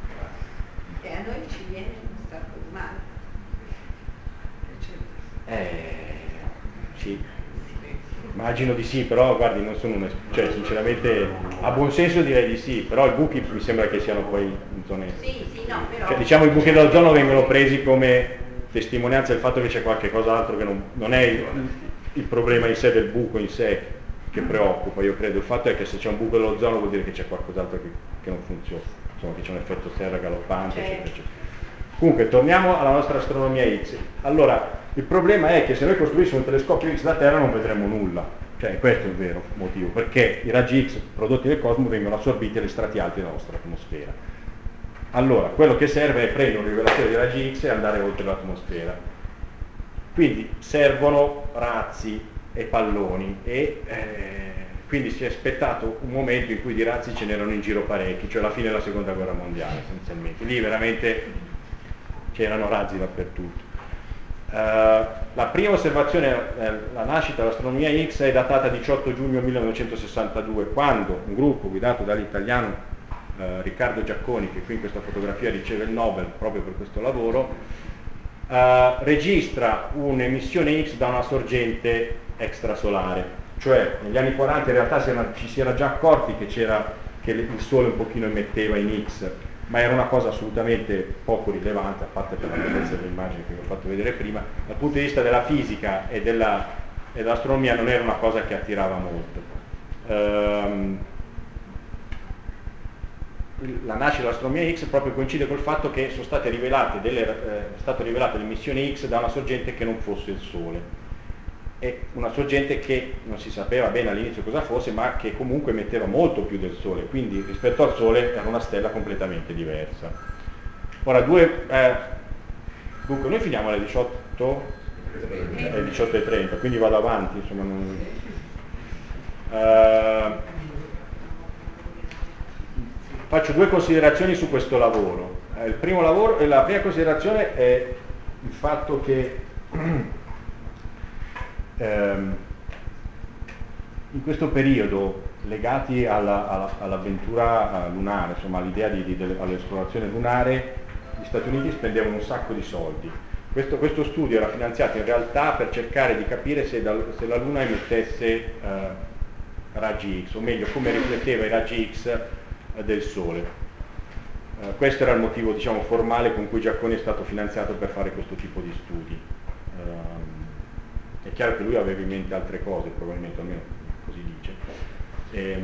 e a noi ci viene un sacco di male. Eh... Sì. Immagino di sì, però guardi, non sono un esperto, cioè sinceramente a buon senso direi di sì, però i buchi mi sembra che siano poi in zone... Sì, sì, no, però... Cioè, diciamo i buchi dell'ozono vengono presi come testimonianza del fatto che c'è qualche cos'altro che non, non è il, il problema in sé del buco in sé che preoccupa, io credo. Il fatto è che se c'è un buco dell'ozono vuol dire che c'è qualcos'altro che, che non funziona, insomma che c'è un effetto serra galoppante, Certo. eccetera, eccetera. Comunque, torniamo alla nostra astronomia X. Allora, il problema è che se noi costruissimo un telescopio X da Terra non vedremo nulla. Cioè, questo è il vero motivo, perché i raggi X prodotti nel cosmo vengono assorbiti agli strati alti della nostra atmosfera. Allora, quello che serve è prendere un rivelatore di raggi X e andare oltre l'atmosfera. Quindi servono razzi e palloni e eh, quindi si è aspettato un momento in cui di razzi ce n'erano in giro parecchi, cioè alla fine della seconda guerra mondiale essenzialmente. Lì veramente c'erano razzi dappertutto. Uh, la prima osservazione, eh, la nascita dell'astronomia X è datata diciotto giugno millenovecentosessantadue, quando un gruppo guidato dall'italiano uh, Riccardo Giacconi, che qui in questa fotografia riceve il Nobel proprio per questo lavoro, uh, registra un'emissione X da una sorgente extrasolare. Cioè negli anni quaranta in realtà si era, ci si era già accorti che, c'era, che il Sole un pochino emetteva in X, ma era una cosa assolutamente poco rilevante, a parte per la bellezza dell'immagine che vi ho fatto vedere prima. Dal punto di vista della fisica e, della, e dell'astronomia non era una cosa che attirava molto. Ehm, la nascita dell'astronomia X proprio coincide col fatto che sono state rivelate delle, eh, è stata rivelata l'emissione X da una sorgente che non fosse il Sole. È una sorgente che non si sapeva bene all'inizio cosa fosse, ma che comunque emetteva molto più del Sole, quindi rispetto al Sole era una stella completamente diversa. Ora, due, eh, dunque noi finiamo alle diciotto e trenta, quindi vado avanti, insomma. Non, eh, faccio due considerazioni su questo lavoro. Eh, il primo lavoro, la prima considerazione è il fatto che in questo periodo, legati alla, alla, all'avventura lunare, insomma all'idea di, di, all'esplorazione lunare, gli Stati Uniti spendevano un sacco di soldi. Questo, questo studio era finanziato in realtà per cercare di capire se, da, se la Luna emettesse eh, raggi X, o meglio come rifletteva i raggi X eh, del Sole. Eh, questo era il motivo, diciamo, formale con cui Giacconi è stato finanziato per fare questo tipo di studi. Eh, È chiaro che lui aveva in mente altre cose, probabilmente, almeno così dice. E,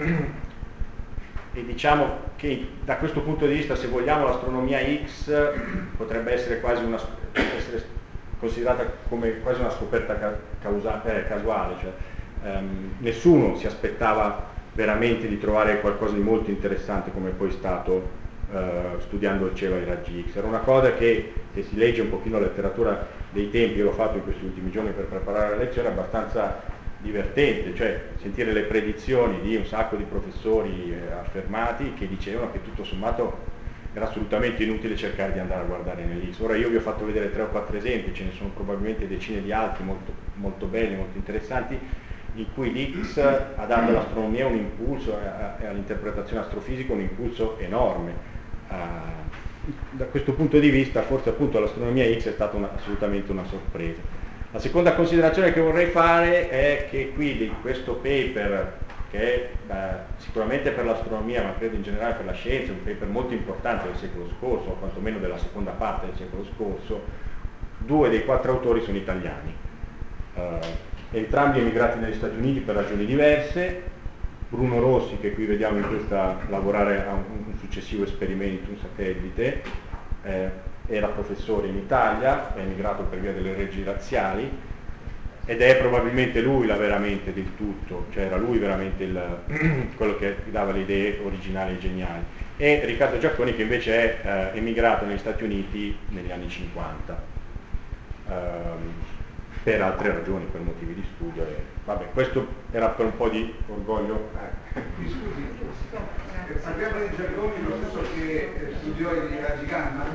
e diciamo che da questo punto di vista, se vogliamo, l'astronomia X potrebbe essere quasi una, essere considerata come quasi una scoperta ca, causa, eh, casuale. Cioè, ehm, nessuno si aspettava veramente di trovare qualcosa di molto interessante come poi è stato eh, studiando il cielo ai raggi X. Era una cosa che, se si legge un pochino la letteratura dei tempi, io l'ho fatto in questi ultimi giorni per preparare la lezione, è abbastanza divertente, cioè sentire le predizioni di un sacco di professori eh, affermati che dicevano che tutto sommato era assolutamente inutile cercare di andare a guardare nell'X. Ora io vi ho fatto vedere tre o quattro esempi, ce ne sono probabilmente decine di altri molto, molto belli, molto interessanti, in cui l'X ha dato all'astronomia un impulso e all'interpretazione astrofisica un impulso enorme. Uh, da questo punto di vista forse appunto l'astronomia X è stata una, assolutamente una sorpresa. La seconda considerazione che vorrei fare è che qui di questo paper, che è eh, sicuramente per l'astronomia ma credo in generale per la scienza, un paper molto importante del secolo scorso, o quantomeno della seconda parte del secolo scorso, due dei quattro autori sono italiani, eh, entrambi emigrati negli Stati Uniti per ragioni diverse. Bruno Rossi, che qui vediamo in questa lavorare a un, un successivo esperimento, un satellite, eh, era professore in Italia, è emigrato per via delle leggi razziali ed è probabilmente lui la veramente del tutto, cioè era lui veramente il, quello che dava le idee originali e geniali. E Riccardo Giacconi, che invece è eh, emigrato negli Stati Uniti negli anni cinquanta. Um, per altre ragioni, per motivi di studio. E, vabbè, questo era per un po' di orgoglio. Eh, mi scusi, eh, parliamo di Giacconi lo stesso che eh, studiò i raggi gamma?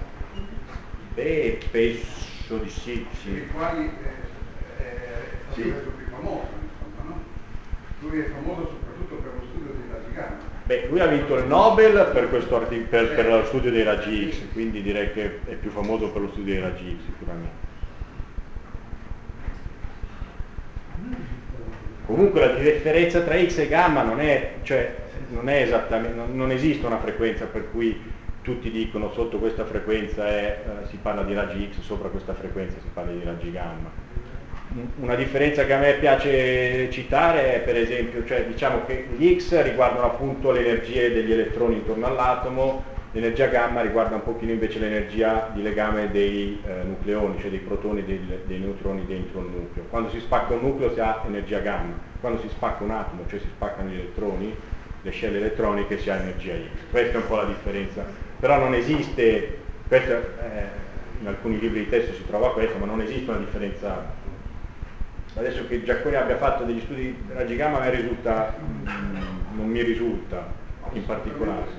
Beh, penso di sì, sì. I quali eh, è stato sì. il più famoso, insomma, no? Lui è famoso soprattutto per lo studio dei raggi gamma. Beh, lui ha vinto il Nobel per, questo artic- per, per lo studio dei raggi X, quindi direi che è più famoso per lo studio dei raggi X sicuramente. comunque la differenza tra X e gamma non è, cioè, non è esattamente, non, non esiste una frequenza per cui tutti dicono sotto questa frequenza è, eh, si parla di raggi X, sopra questa frequenza si parla di raggi gamma. Una differenza che a me piace citare è, per esempio, cioè diciamo che gli X riguardano appunto le energie degli elettroni intorno all'atomo, l'energia gamma riguarda un pochino invece l'energia di legame dei eh, nucleoni, cioè dei protoni e dei, dei neutroni dentro il nucleo. Quando si spacca un nucleo si ha energia gamma, quando si spacca un atomo, cioè si spaccano gli elettroni, le scelle elettroniche, si ha energia X. Questa è un po' la differenza, però non esiste, questo, eh, in alcuni libri di testo si trova questo, ma non esiste una differenza. Adesso che Giacconi abbia fatto degli studi di raggi gamma a me risulta, mh, non mi risulta in particolare.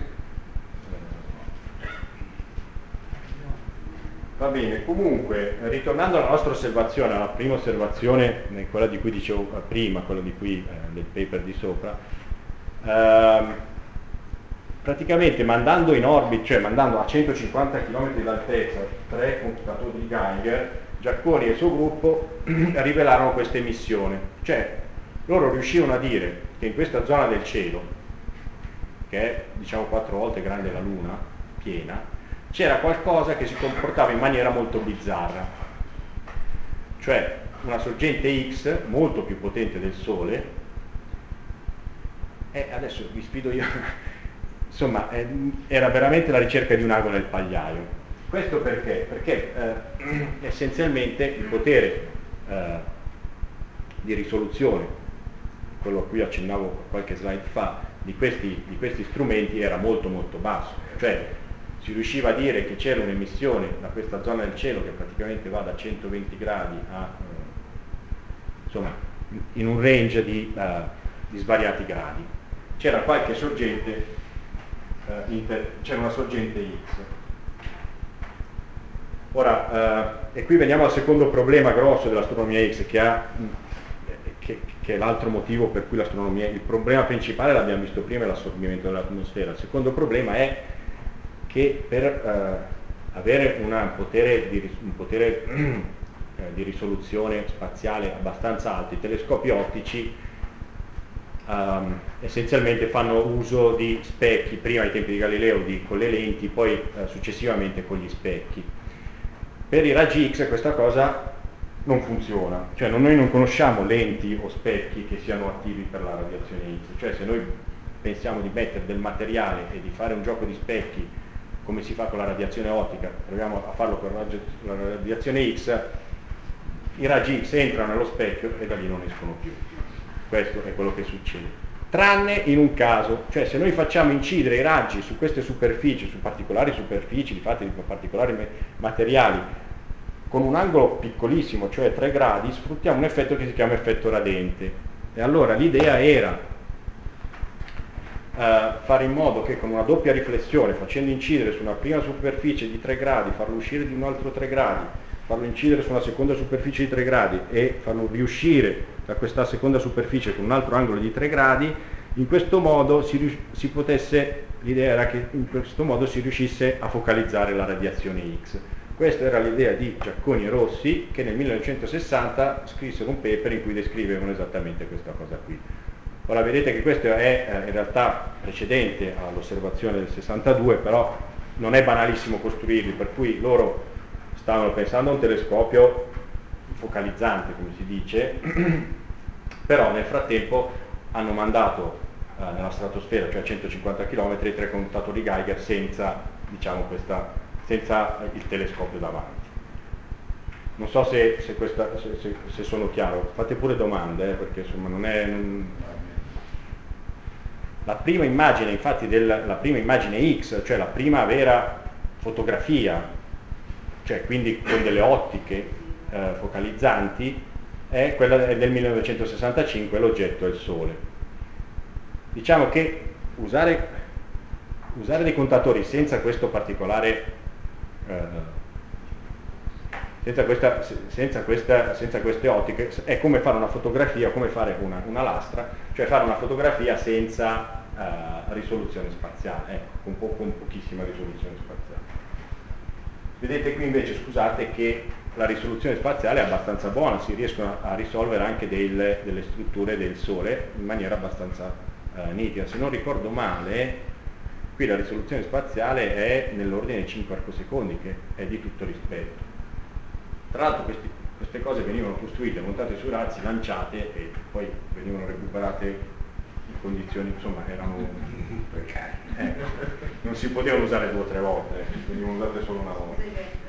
Va bene, comunque, ritornando alla nostra osservazione, alla prima osservazione, quella di cui dicevo prima, quella di cui, eh, del paper di sopra, ehm, praticamente mandando in orbita, cioè mandando a centocinquanta chilometri d'altezza tre computatori di Geiger, Giacconi e il suo gruppo rivelarono questa emissione, cioè loro riuscivano a dire che in questa zona del cielo, che è diciamo quattro volte grande la Luna, piena, c'era qualcosa che si comportava in maniera molto bizzarra, cioè una sorgente X molto più potente del Sole, e adesso vi sfido io, insomma eh, era veramente la ricerca di un ago nel pagliaio. Questo perché? Perché eh, essenzialmente il potere eh, di risoluzione, quello a cui accennavo qualche slide fa, di questi, di questi strumenti era molto molto basso, cioè si riusciva a dire che c'era un'emissione da questa zona del cielo che praticamente va da centoventi gradi a, eh, insomma, in un range di, uh, di svariati gradi. C'era qualche sorgente, uh, inter- c'era una sorgente X. Ora, eh, e qui veniamo al secondo problema grosso dell'astronomia X, che, ha, che, che è l'altro motivo per cui l'astronomia, il problema principale l'abbiamo visto prima, è l'assorbimento dell'atmosfera. Il secondo problema è che per eh, avere una potere di, un potere eh, di risoluzione spaziale abbastanza alto, i telescopi ottici Um, essenzialmente fanno uso di specchi, prima ai tempi di Galileo di, con le lenti, poi eh, successivamente con gli specchi. Per i raggi X questa cosa non funziona, cioè noi non conosciamo lenti o specchi che siano attivi per la radiazione X, cioè se noi pensiamo di mettere del materiale e di fare un gioco di specchi come si fa con la radiazione ottica, proviamo a farlo con la radiazione X, i raggi X entrano nello specchio e da lì non escono più. Questo è quello che succede, tranne in un caso, cioè se noi facciamo incidere i raggi su queste superfici, su particolari superfici fatte di particolari materiali, con un angolo piccolissimo, cioè tre gradi, sfruttiamo un effetto che si chiama effetto radente. E allora l'idea era eh, fare in modo che con una doppia riflessione, facendo incidere su una prima superficie di tre gradi, farlo uscire di un altro tre gradi, farlo incidere su una seconda superficie di tre gradi e farlo riuscire da questa seconda superficie con un altro angolo di tre gradi, in questo modo si, si potesse, l'idea era che in questo modo si riuscisse a focalizzare la radiazione X. Questa era l'idea di Giacconi e Rossi, che nel millenovecentosessanta scrissero un paper in cui descrivevano esattamente questa cosa qui. Ora vedete che questo è eh, in realtà precedente all'osservazione del sessantadue, però non è banalissimo costruirli, per cui loro stavano pensando a un telescopio focalizzante, come si dice, però nel frattempo hanno mandato eh, nella stratosfera, cioè a centocinquanta chilometri, tre computatori Geiger senza, diciamo, questa, senza il telescopio davanti. Non so se, se, questa, se, se, se sono chiaro, fate pure domande, eh, perché insomma non è... Non... La prima immagine, infatti, della, la prima immagine X, cioè la prima vera fotografia, cioè quindi con delle ottiche eh, focalizzanti, è quella del millenovecentosessantacinque, l'oggetto è il Sole. Diciamo che usare, usare dei contatori senza questo particolare eh, senza, questa, senza, questa, senza queste ottiche è come fare una fotografia, come fare una, una lastra, cioè fare una fotografia senza eh, risoluzione spaziale, ecco, con, po- con pochissima risoluzione spaziale. Vedete qui invece, scusate, che la risoluzione spaziale è abbastanza buona, si riescono a, a risolvere anche del, delle strutture del Sole in maniera abbastanza eh, nitida. Se non ricordo male, qui la risoluzione spaziale è nell'ordine di cinque arcosecondi, che è di tutto rispetto. Tra l'altro questi, queste cose venivano costruite, montate su razzi, lanciate e poi venivano recuperate in condizioni, insomma, erano precarie. Eh, non si potevano usare due o tre volte, venivano usate solo una volta.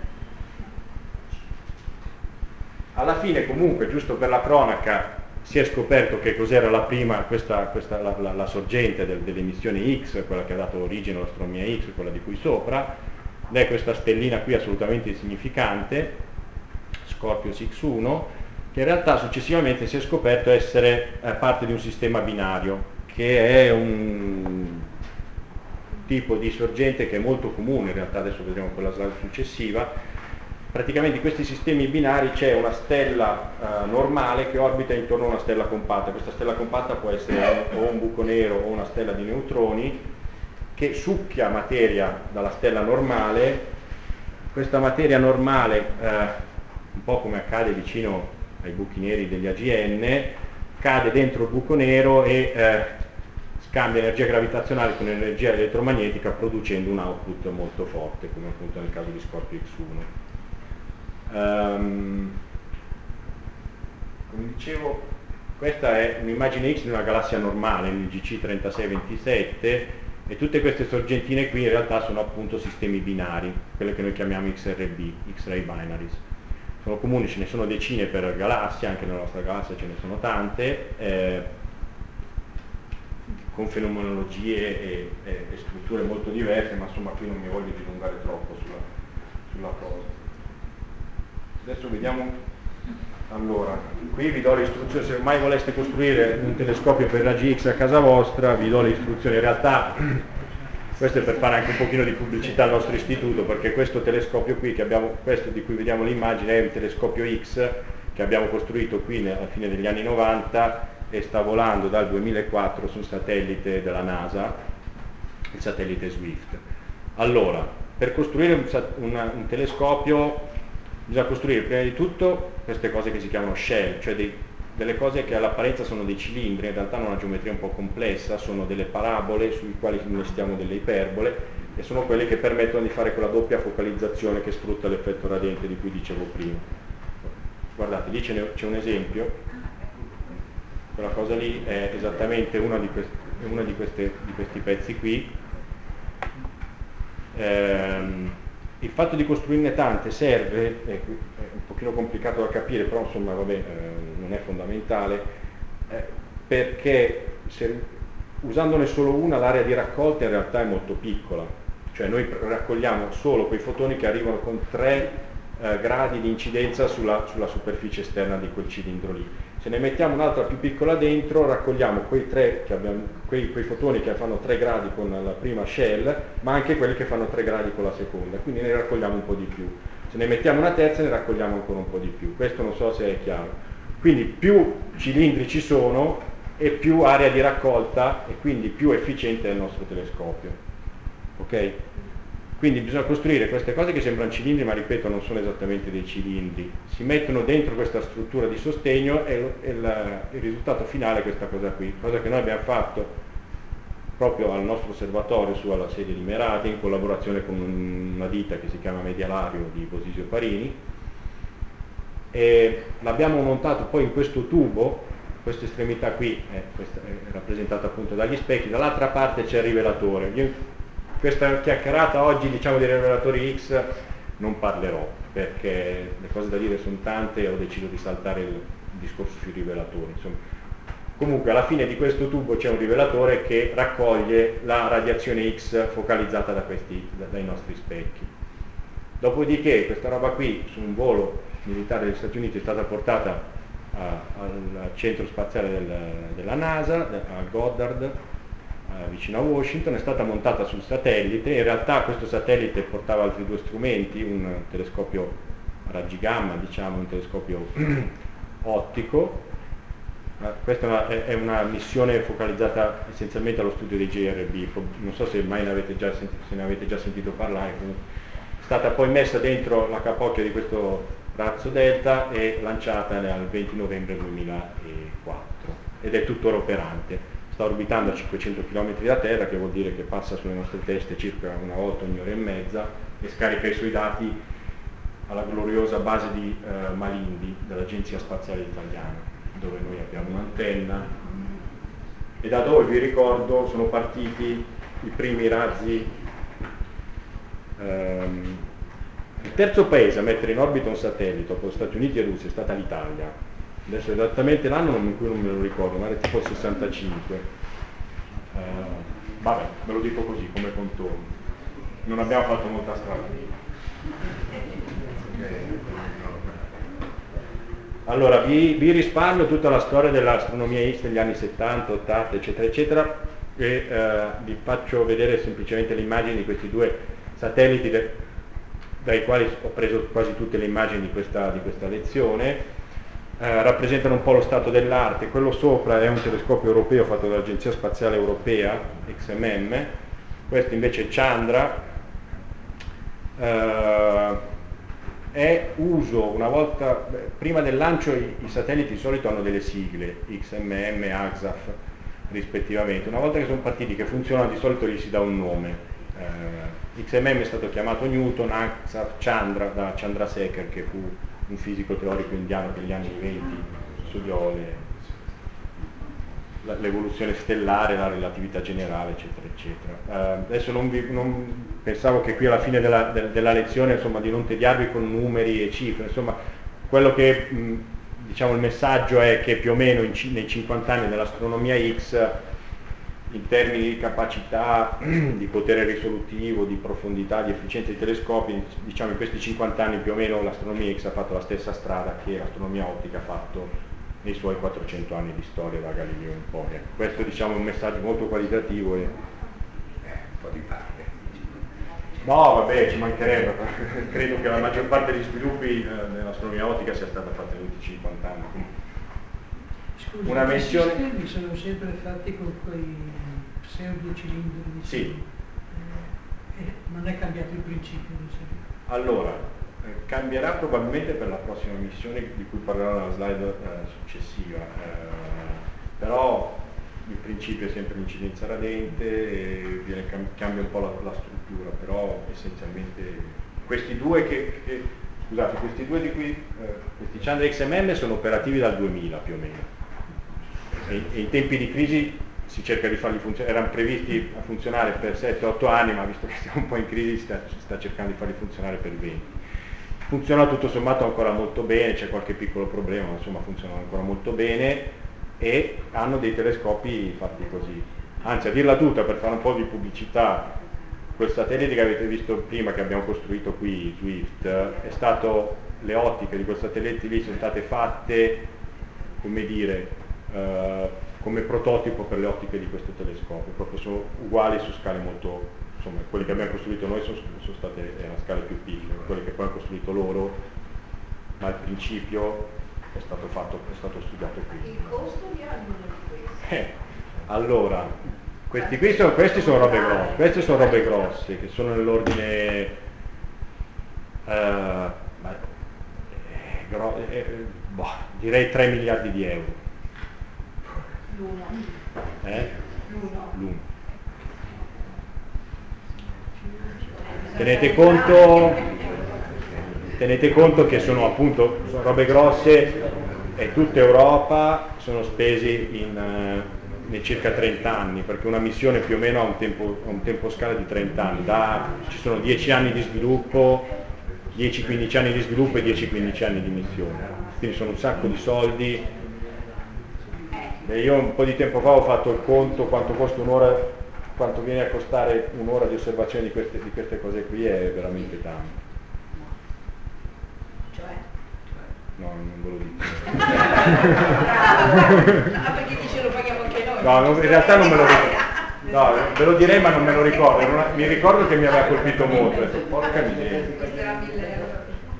Alla fine comunque, giusto per la cronaca, si è scoperto che cos'era la prima, questa, questa, la, la, la sorgente del, dell'emissione X, quella che ha dato origine all'astronomia X, quella di cui sopra, ed è questa stellina qui assolutamente insignificante, Scorpius X uno, che in realtà successivamente si è scoperto essere eh, parte di un sistema binario, che è un tipo di sorgente che è molto comune, in realtà adesso vedremo quella slide successiva. Praticamente in questi sistemi binari c'è una stella eh, normale che orbita intorno a una stella compatta. Questa stella compatta può essere o un buco nero o una stella di neutroni che succhia materia dalla stella normale. Questa materia normale, eh, un po' come accade vicino ai buchi neri degli A G N, cade dentro il buco nero e eh, scambia energia gravitazionale con energia elettromagnetica, producendo un output molto forte, come appunto nel caso di Scorpio X uno. Um, come dicevo, questa è un'immagine X di una galassia normale, il G C trentasei ventisette, e tutte queste sorgentine qui in realtà sono appunto sistemi binari, quelle che noi chiamiamo X R B, X-ray binaries. Sono comuni, ce ne sono decine per galassia, anche nella nostra galassia ce ne sono tante, eh, con fenomenologie e, e, e strutture molto diverse, ma insomma qui non mi voglio dilungare troppo sulla, sulla cosa. Adesso vediamo, allora, qui vi do le istruzioni, se mai voleste costruire un telescopio per raggi X a casa vostra, vi do le istruzioni. In realtà questo è per fare anche un pochino di pubblicità al nostro istituto, perché questo telescopio qui, che abbiamo, questo di cui vediamo l'immagine, è un telescopio X che abbiamo costruito qui alla fine degli anni novanta e sta volando dal duemilaquattro su un satellite della NASA, il satellite Swift. Allora, per costruire un, un, un telescopio bisogna costruire prima di tutto queste cose che si chiamano shell, cioè dei, delle cose che all'apparenza sono dei cilindri, in realtà hanno una geometria un po' complessa, sono delle parabole sui quali innestiamo delle iperbole e sono quelle che permettono di fare quella doppia focalizzazione che sfrutta l'effetto radiante di cui dicevo prima. Guardate, lì c'è un esempio, quella cosa lì è esattamente uno di, quest, uno di, queste, di questi pezzi qui. Ehm, Il fatto di costruirne tante serve, è un pochino complicato da capire, però insomma vabbè, eh, non è fondamentale, eh, perché se, usandone solo una l'area di raccolta in realtà è molto piccola, cioè noi raccogliamo solo quei fotoni che arrivano con tre eh, gradi di incidenza sulla, sulla superficie esterna di quel cilindro lì. Se ne mettiamo un'altra più piccola dentro, raccogliamo quei, tre che abbiamo, quei, quei fotoni che fanno tre gradi con la prima shell, ma anche quelli che fanno tre gradi con la seconda, quindi ne raccogliamo un po' di più. Se ne mettiamo una terza ne raccogliamo ancora un po' di più. Questo non so se è chiaro. Quindi più cilindri ci sono e più area di raccolta e quindi più efficiente è il nostro telescopio. Ok? Quindi bisogna costruire queste cose che sembrano cilindri, ma ripeto non sono esattamente dei cilindri. Si mettono dentro questa struttura di sostegno e, lo, e la, il risultato finale è questa cosa qui, cosa che noi abbiamo fatto proprio al nostro osservatorio su alla sede di Merate in collaborazione con una ditta che si chiama Medialario di Bosisio Parini, e l'abbiamo montato poi in questo tubo. Questa estremità qui è, questa è rappresentata appunto dagli specchi, dall'altra parte c'è il rivelatore. Io, questa chiacchierata oggi diciamo dei rivelatori X non parlerò perché le cose da dire sono tante e ho deciso di saltare il discorso sui rivelatori. Insomma, comunque alla fine di questo tubo c'è un rivelatore che raccoglie la radiazione X focalizzata da questi, da, dai nostri specchi. Dopodiché questa roba qui su un volo militare degli Stati Uniti è stata portata a, al centro spaziale del, della NASA, a Goddard, vicino a Washington, è stata montata sul satellite. In realtà questo satellite portava altri due strumenti, un telescopio a raggi gamma, diciamo un telescopio ottico. Questa è una, è una missione focalizzata essenzialmente allo studio dei J R B, non so se mai ne avete già sentito, se ne avete già sentito parlare. È stata poi messa dentro la capocchia di questo razzo Delta e lanciata al venti novembre duemilaquattro ed è tuttora operante. Sta orbitando a cinquecento chilometri da terra, che vuol dire che passa sulle nostre teste circa una volta ogni ora e mezza e scarica i suoi dati alla gloriosa base di eh, Malindi dell'Agenzia Spaziale Italiana, dove noi abbiamo un'antenna e da dove, vi ricordo, sono partiti i primi razzi. ehm, il terzo paese a mettere in orbita un satellite dopo Stati Uniti e Russia è stata l'Italia. Adesso esattamente l'anno in cui non me lo ricordo, ma era tipo il sessantacinque. Eh, vabbè, ve lo dico così, come contorno. Non abbiamo fatto molta strada. Allora, vi, vi risparmio tutta la storia dell'astronomia X degli anni settanta, ottanta, eccetera, eccetera, e eh, vi faccio vedere semplicemente le immagini di questi due satelliti de, dai quali ho preso quasi tutte le immagini di questa, di questa lezione. Eh, rappresentano un po' lo stato dell'arte. Quello sopra è un telescopio europeo fatto dall'Agenzia Spaziale Europea, X M M, questo invece è Chandra. Eh, è uso una volta, beh, prima del lancio i, i satelliti di solito hanno delle sigle, X M M e A X A F rispettivamente. Una volta che sono partiti, che funzionano, di solito gli si dà un nome. Eh, X M M è stato chiamato Newton, A X A F Chandra da Chandrasekhar, che fu un fisico teorico indiano che negli anni venti studiò le, l'evoluzione stellare, la relatività generale, eccetera, eccetera. Uh, adesso non vi, non, pensavo che qui alla fine della, de, della lezione, insomma, di non tediarvi con numeri e cifre, insomma, quello che, mh, diciamo, il messaggio è che più o meno in, nei cinquanta anni dell'astronomia X, in termini di capacità, di potere risolutivo, di profondità, di efficienza dei telescopi, diciamo in questi cinquanta anni più o meno l'astronomia X ha fatto la stessa strada che l'astronomia ottica ha fatto nei suoi quattrocento anni di storia da Galileo in poi. Questo, diciamo, è un messaggio molto qualitativo e... Eh, un po' di parte. No, vabbè, ci mancherebbe, credo che la maggior parte degli sviluppi eh, nell'astronomia ottica sia stata fatta negli ultimi cinquanta anni. Scusi, Una missione... i sistemi sono sempre fatti con quei pseudocilindri di Sì. eh, eh, non è cambiato il principio, non so. Allora, eh, cambierà probabilmente per la prossima missione di cui parlerò nella slide eh, successiva, eh, però il principio è sempre l'incidenza radente e viene, cambia un po' la, la struttura, però essenzialmente questi due che, che scusate, questi due di cui, eh, questi Chandra X M M sono operativi dal duemila più o meno. E, e in tempi di crisi si cerca di farli funzionare, erano previsti a funzionare per sette otto anni, ma visto che stiamo un po' in crisi si sta, si sta cercando di farli funzionare per venti. Funzionano tutto sommato ancora molto bene, c'è qualche piccolo problema, ma insomma funzionano ancora molto bene e hanno dei telescopi fatti così. Anzi, a dirla tutta, per fare un po' di pubblicità, quel satellite che avete visto prima, che abbiamo costruito qui, Swift, è stato, le ottiche di quel satellite lì sono state fatte, come dire, Uh, come prototipo per le ottiche di questo telescopio, proprio sono uguali su scale molto, insomma, quelli che abbiamo costruito noi sono, sono state a scale più piccole, quelli che poi hanno costruito loro, ma il principio è stato fatto, è stato studiato qui. Il costo di ognuno di questi? Eh, allora, questi qui sono, questi sono robe grosse, queste sono robe grosse, che sono nell'ordine uh, ma, eh, gro, eh, boh, direi tre miliardi di euro. L'uno. Eh? L'uno. L'uno. Tenete conto, tenete conto che sono appunto sono robe grosse e tutta Europa sono spesi in, uh, in circa trenta anni, perché una missione più o meno ha un tempo, ha un tempo scala di trenta anni, da, ci sono dieci anni di sviluppo, dieci quindici anni di sviluppo e dieci quindici anni di missione, quindi sono un sacco di soldi. E io un po' di tempo fa ho fatto il conto quanto costa un'ora, quanto viene a costare un'ora di osservazione di queste, di queste cose qui, è veramente tanto. Cioè? No, non ve lo dico. Ah, perché dice lo paghiamo anche noi. No, non, in realtà non me lo ricordo. No, ve lo direi ma non me lo ricordo. Una, mi ricordo che mi aveva colpito molto, ho detto, porca miseria. Costerà mille euro.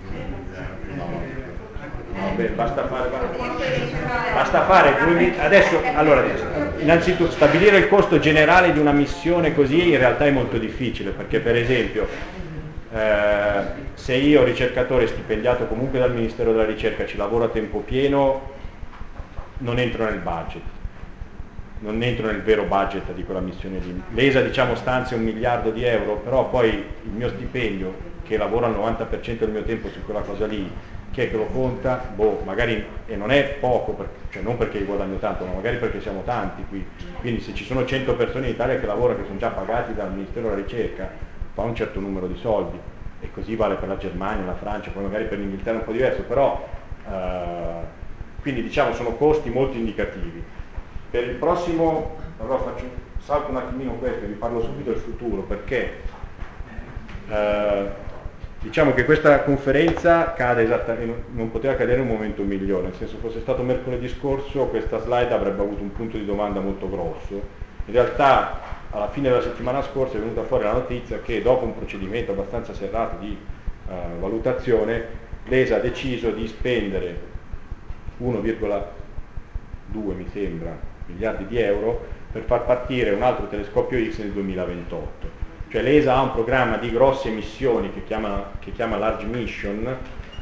Vabbè, basta fare, basta fare adesso, allora, innanzitutto stabilire il costo generale di una missione così in realtà è molto difficile, perché per esempio eh, se io, ricercatore stipendiato comunque dal Ministero della Ricerca, ci lavoro a tempo pieno, non entro nel budget, non entro nel vero budget di quella missione lì. L'E S A, diciamo, stanzia un miliardo di euro, però poi il mio stipendio, che lavoro al novanta per cento del mio tempo su quella cosa lì, chi è che lo conta? Boh, magari, e non è poco, per, cioè non perché guadagno tanto, ma magari perché siamo tanti qui. Quindi se ci sono cento persone in Italia che lavorano, che sono già pagati dal Ministero della Ricerca, fa un certo numero di soldi, e così vale per la Germania, la Francia, poi magari per l'Inghilterra è un po' diverso, però eh, quindi diciamo sono costi molto indicativi. Per il prossimo, allora faccio, salto un attimino questo e vi parlo subito del futuro, perché eh, diciamo che questa conferenza cade esattamente, non poteva cadere in un momento migliore, nel senso, fosse stato mercoledì scorso questa slide avrebbe avuto un punto di domanda molto grosso. In realtà alla fine della settimana scorsa è venuta fuori la notizia che dopo un procedimento abbastanza serrato di eh, valutazione, l'E S A ha deciso di spendere uno virgola due mi sembra miliardi di euro per far partire un altro telescopio X nel duemilaventotto. Cioè l'E S A ha un programma di grosse missioni che chiama, che chiama Large Mission.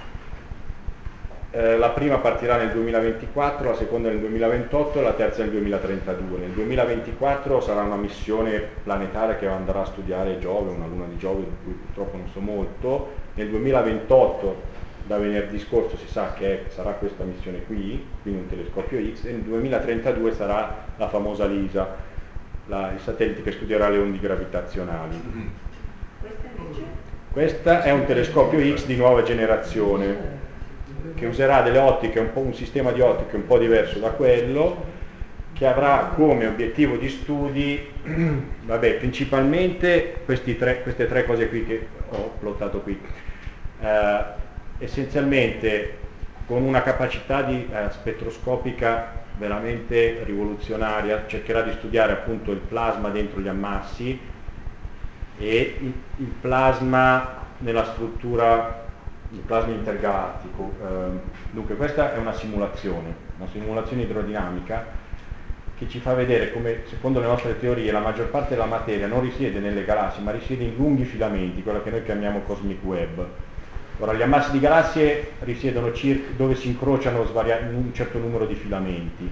Eh, la prima partirà nel duemilaventiquattro, la seconda nel duemilaventotto e la terza nel duemilatrentadue. Nel duemilaventiquattro sarà una missione planetaria che andrà a studiare Giove, una luna di Giove di cui purtroppo non so molto. Nel duemilaventotto, da venerdì scorso, si sa che sarà questa missione qui, quindi un telescopio X, e nel duemilatrentadue sarà la famosa LISA, la, il satellite che studierà le onde gravitazionali. Questa invece? Questo è un telescopio X di nuova generazione, che userà delle ottiche, un, po', un sistema di ottiche un po' diverso da quello, che avrà come obiettivo di studi, vabbè, principalmente questi tre, queste tre cose qui che ho plottato qui. Eh, essenzialmente con una capacità di, eh, spettroscopica veramente rivoluzionaria, cercherà di studiare appunto il plasma dentro gli ammassi e il, il plasma nella struttura, il plasma intergalattico. Eh, dunque questa è una simulazione, una simulazione idrodinamica che ci fa vedere come, secondo le nostre teorie, la maggior parte della materia non risiede nelle galassie, ma risiede in lunghi filamenti, quello che noi chiamiamo cosmic web. Ora, gli ammassi di galassie risiedono circa dove si incrociano svaria- un certo numero di filamenti.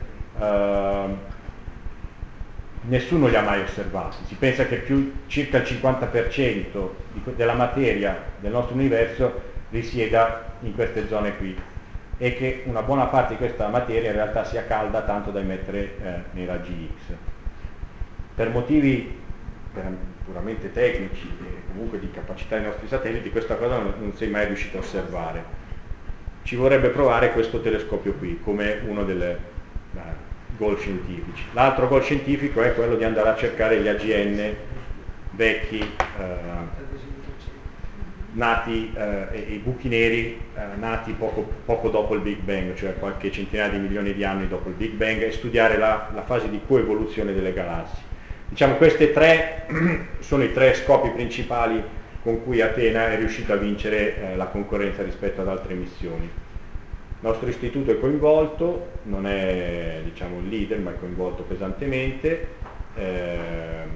Uh, nessuno li ha mai osservati. Si pensa che più circa il cinquanta per cento di, della materia del nostro universo risieda in queste zone qui e che una buona parte di questa materia in realtà sia calda tanto da emettere eh, nei raggi X. Per motivi puramente tecnici e comunque di capacità dei nostri satelliti, questa cosa non, non si è mai riuscito a osservare. Ci vorrebbe provare questo telescopio qui come uno dei uh, goal scientifici. L'altro goal scientifico è quello di andare a cercare gli A G N vecchi, uh, nati, uh, e, e i buchi neri uh, nati poco, poco dopo il Big Bang, cioè qualche centinaia di milioni di anni dopo il Big Bang, e studiare la, la fase di coevoluzione delle galassie. Diciamo, questi tre sono i tre scopi principali con cui Atena è riuscita a vincere eh, la concorrenza rispetto ad altre missioni. Il nostro istituto è coinvolto, non è, diciamo, il leader, ma è coinvolto pesantemente. Ehm,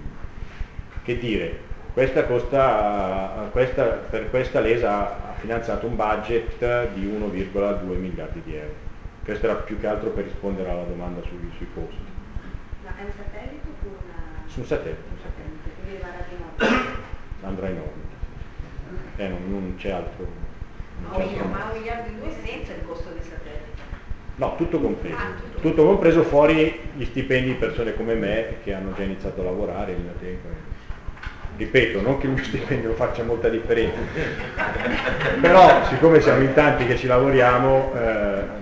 che dire, questa costa, questa, per questa l'E S A ha finanziato un budget di uno virgola due miliardi di euro. Questo era più che altro per rispondere alla domanda sui, sui costi. Ma è un satellite oppure una... Su un satellite, un satellite, quindi va da di andrà in orbita. Eh, non, non c'è altro. Non c'è altro. Ma un miliardo di due senza il costo del satellite? No, tutto compreso. Ah, tutto. Tutto compreso, fuori gli stipendi di persone come me che hanno già iniziato a lavorare nel tempo. Ripeto, non che il mio stipendio faccia molta differenza, però siccome siamo in tanti che ci lavoriamo, eh,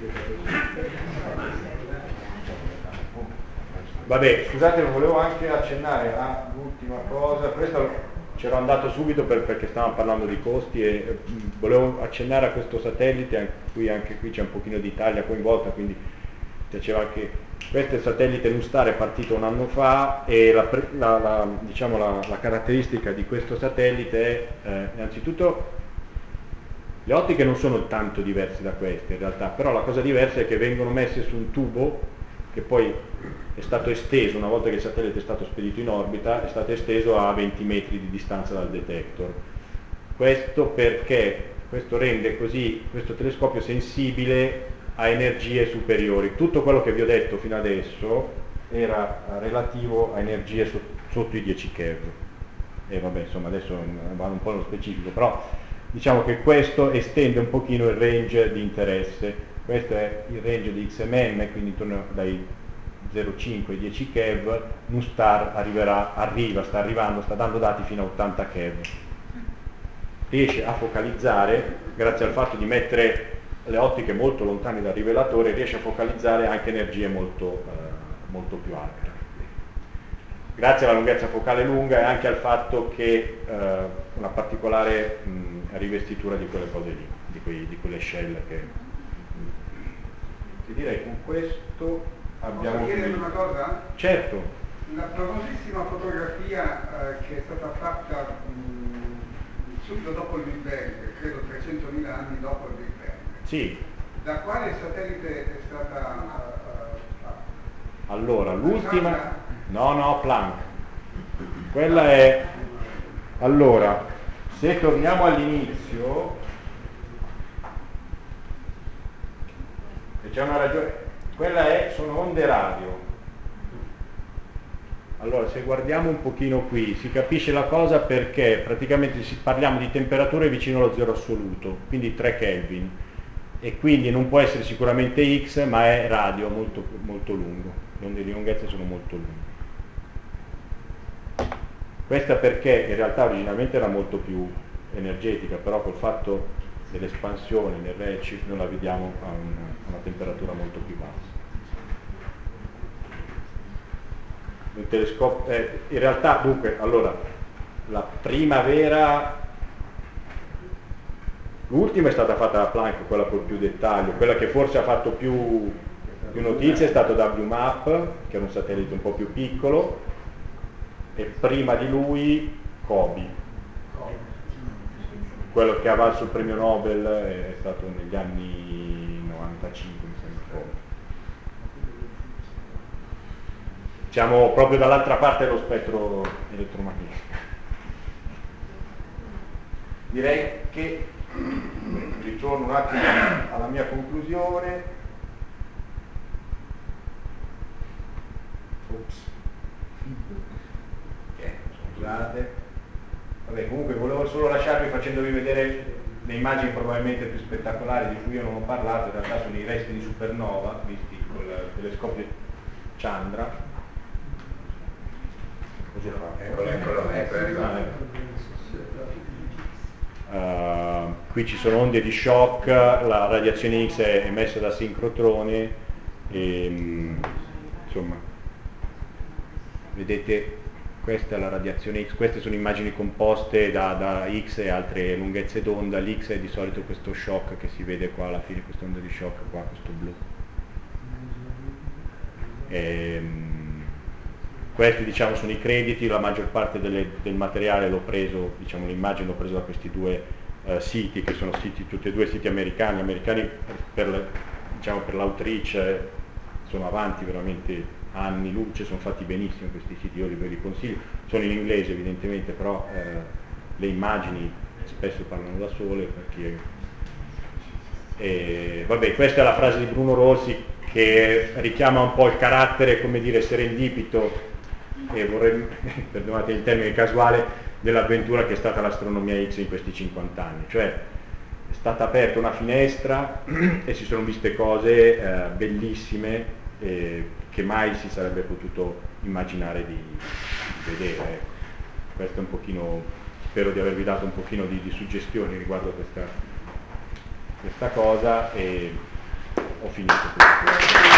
vabbè, scusate, volevo anche accennare all'ultima cosa. Questo c'ero andato subito per, perché stavamo parlando di costi, e eh, volevo accennare a questo satellite. Anche qui, anche qui c'è un pochino di Italia coinvolta, quindi piaceva anche. Questo è il satellite Nustar, è partito un anno fa, e la, la, la, diciamo la, la caratteristica di questo satellite è eh, innanzitutto le ottiche non sono tanto diverse da queste in realtà, però la cosa diversa è che vengono messe su un tubo che poi è stato esteso, una volta che il satellite è stato spedito in orbita, è stato esteso a venti metri di distanza dal detector. Questo perché questo rende così questo telescopio sensibile a energie superiori. Tutto quello che vi ho detto fino adesso era relativo a energie so- sotto i dieci keV. E vabbè, insomma, adesso vado un po' nello specifico, però diciamo che questo estende un pochino il range di interesse. Questo è il range di X M M, quindi intorno dai zero virgola cinque ai dieci keV. NuSTAR arriverà, arriva, sta arrivando, sta dando dati fino a ottanta keV. Riesce a focalizzare, grazie al fatto di mettere le ottiche molto lontane dal rivelatore, riesce a focalizzare anche energie molto, eh, molto più alte. Grazie alla lunghezza focale lunga e anche al fatto che eh, una particolare mh, rivestitura di quelle cose lì, di, quei, di quelle shell che... Ti direi con questo abbiamo... Posso chiedere una cosa? Certo. La famosissima fotografia eh, che è stata fatta mh, subito dopo il Big Bang, credo trecentomila anni dopo il Big Bang. Sì. Da quale satellite è stata uh, fatta? Allora, l'ultima... No, no, Planck. Quella è... Allora, se torniamo all'inizio, e c'è una ragione, quella è, sono onde radio. Allora, se guardiamo un pochino qui, si capisce la cosa perché praticamente si, parliamo di temperature vicino allo zero assoluto, quindi tre Kelvin, e quindi non può essere sicuramente X, ma è radio, molto, molto lungo. Le onde di lunghezza sono molto lunghe. Questa perché in realtà originalmente era molto più energetica, però col fatto dell'espansione nel redshift noi la vediamo a una, a una temperatura molto più bassa. Il telescopio, eh, in realtà dunque, allora, la prima vera, l'ultima è stata fatta da Planck, quella con più dettaglio, quella che forse ha fatto più, più notizie è stato W MAP, che era un satellite un po' più piccolo, e prima di lui COBE, quello che ha valso il premio Nobel è stato negli anni novantacinque, mi sembra. Siamo proprio dall'altra parte dello spettro elettromagnetico. Direi che ritorno un attimo alla mia conclusione. Ops. Scusate. Vabbè, comunque volevo solo lasciarvi facendovi vedere le immagini probabilmente più spettacolari di cui io non ho parlato, in realtà sono i resti di supernova visti con il telescopio Chandra. Così fa. Eccolo, eccolo, ecco, è arrivato. Uh, qui ci sono onde di shock, la radiazione X è emessa da sincrotrone e um, insomma vedete, questa è la radiazione X, queste sono immagini composte da, da X e altre lunghezze d'onda. L'X è di solito questo shock che si vede qua alla fine, questa onda di shock qua, questo blu. E, um, questi diciamo sono i crediti, la maggior parte delle, del materiale l'ho preso, diciamo l'immagine l'ho preso da questi due uh, siti, che sono siti, tutti e due siti americani, americani per, le, diciamo, per l'outreach eh, sono avanti veramente anni luce, sono fatti benissimo questi siti, io li, ve li consiglio, sono in inglese evidentemente, però eh, le immagini spesso parlano da sole, perché e, vabbè, questa è la frase di Bruno Rossi che richiama un po' il carattere, come dire, serendipito e vorrei, perdonate il termine casuale, dell'avventura che è stata l'astronomia X in questi cinquanta anni, cioè è stata aperta una finestra e si sono viste cose eh, bellissime eh, che mai si sarebbe potuto immaginare di, di vedere. Ecco. Questo è un pochino, spero di avervi dato un pochino di, di suggestioni riguardo a questa, questa cosa e ho finito.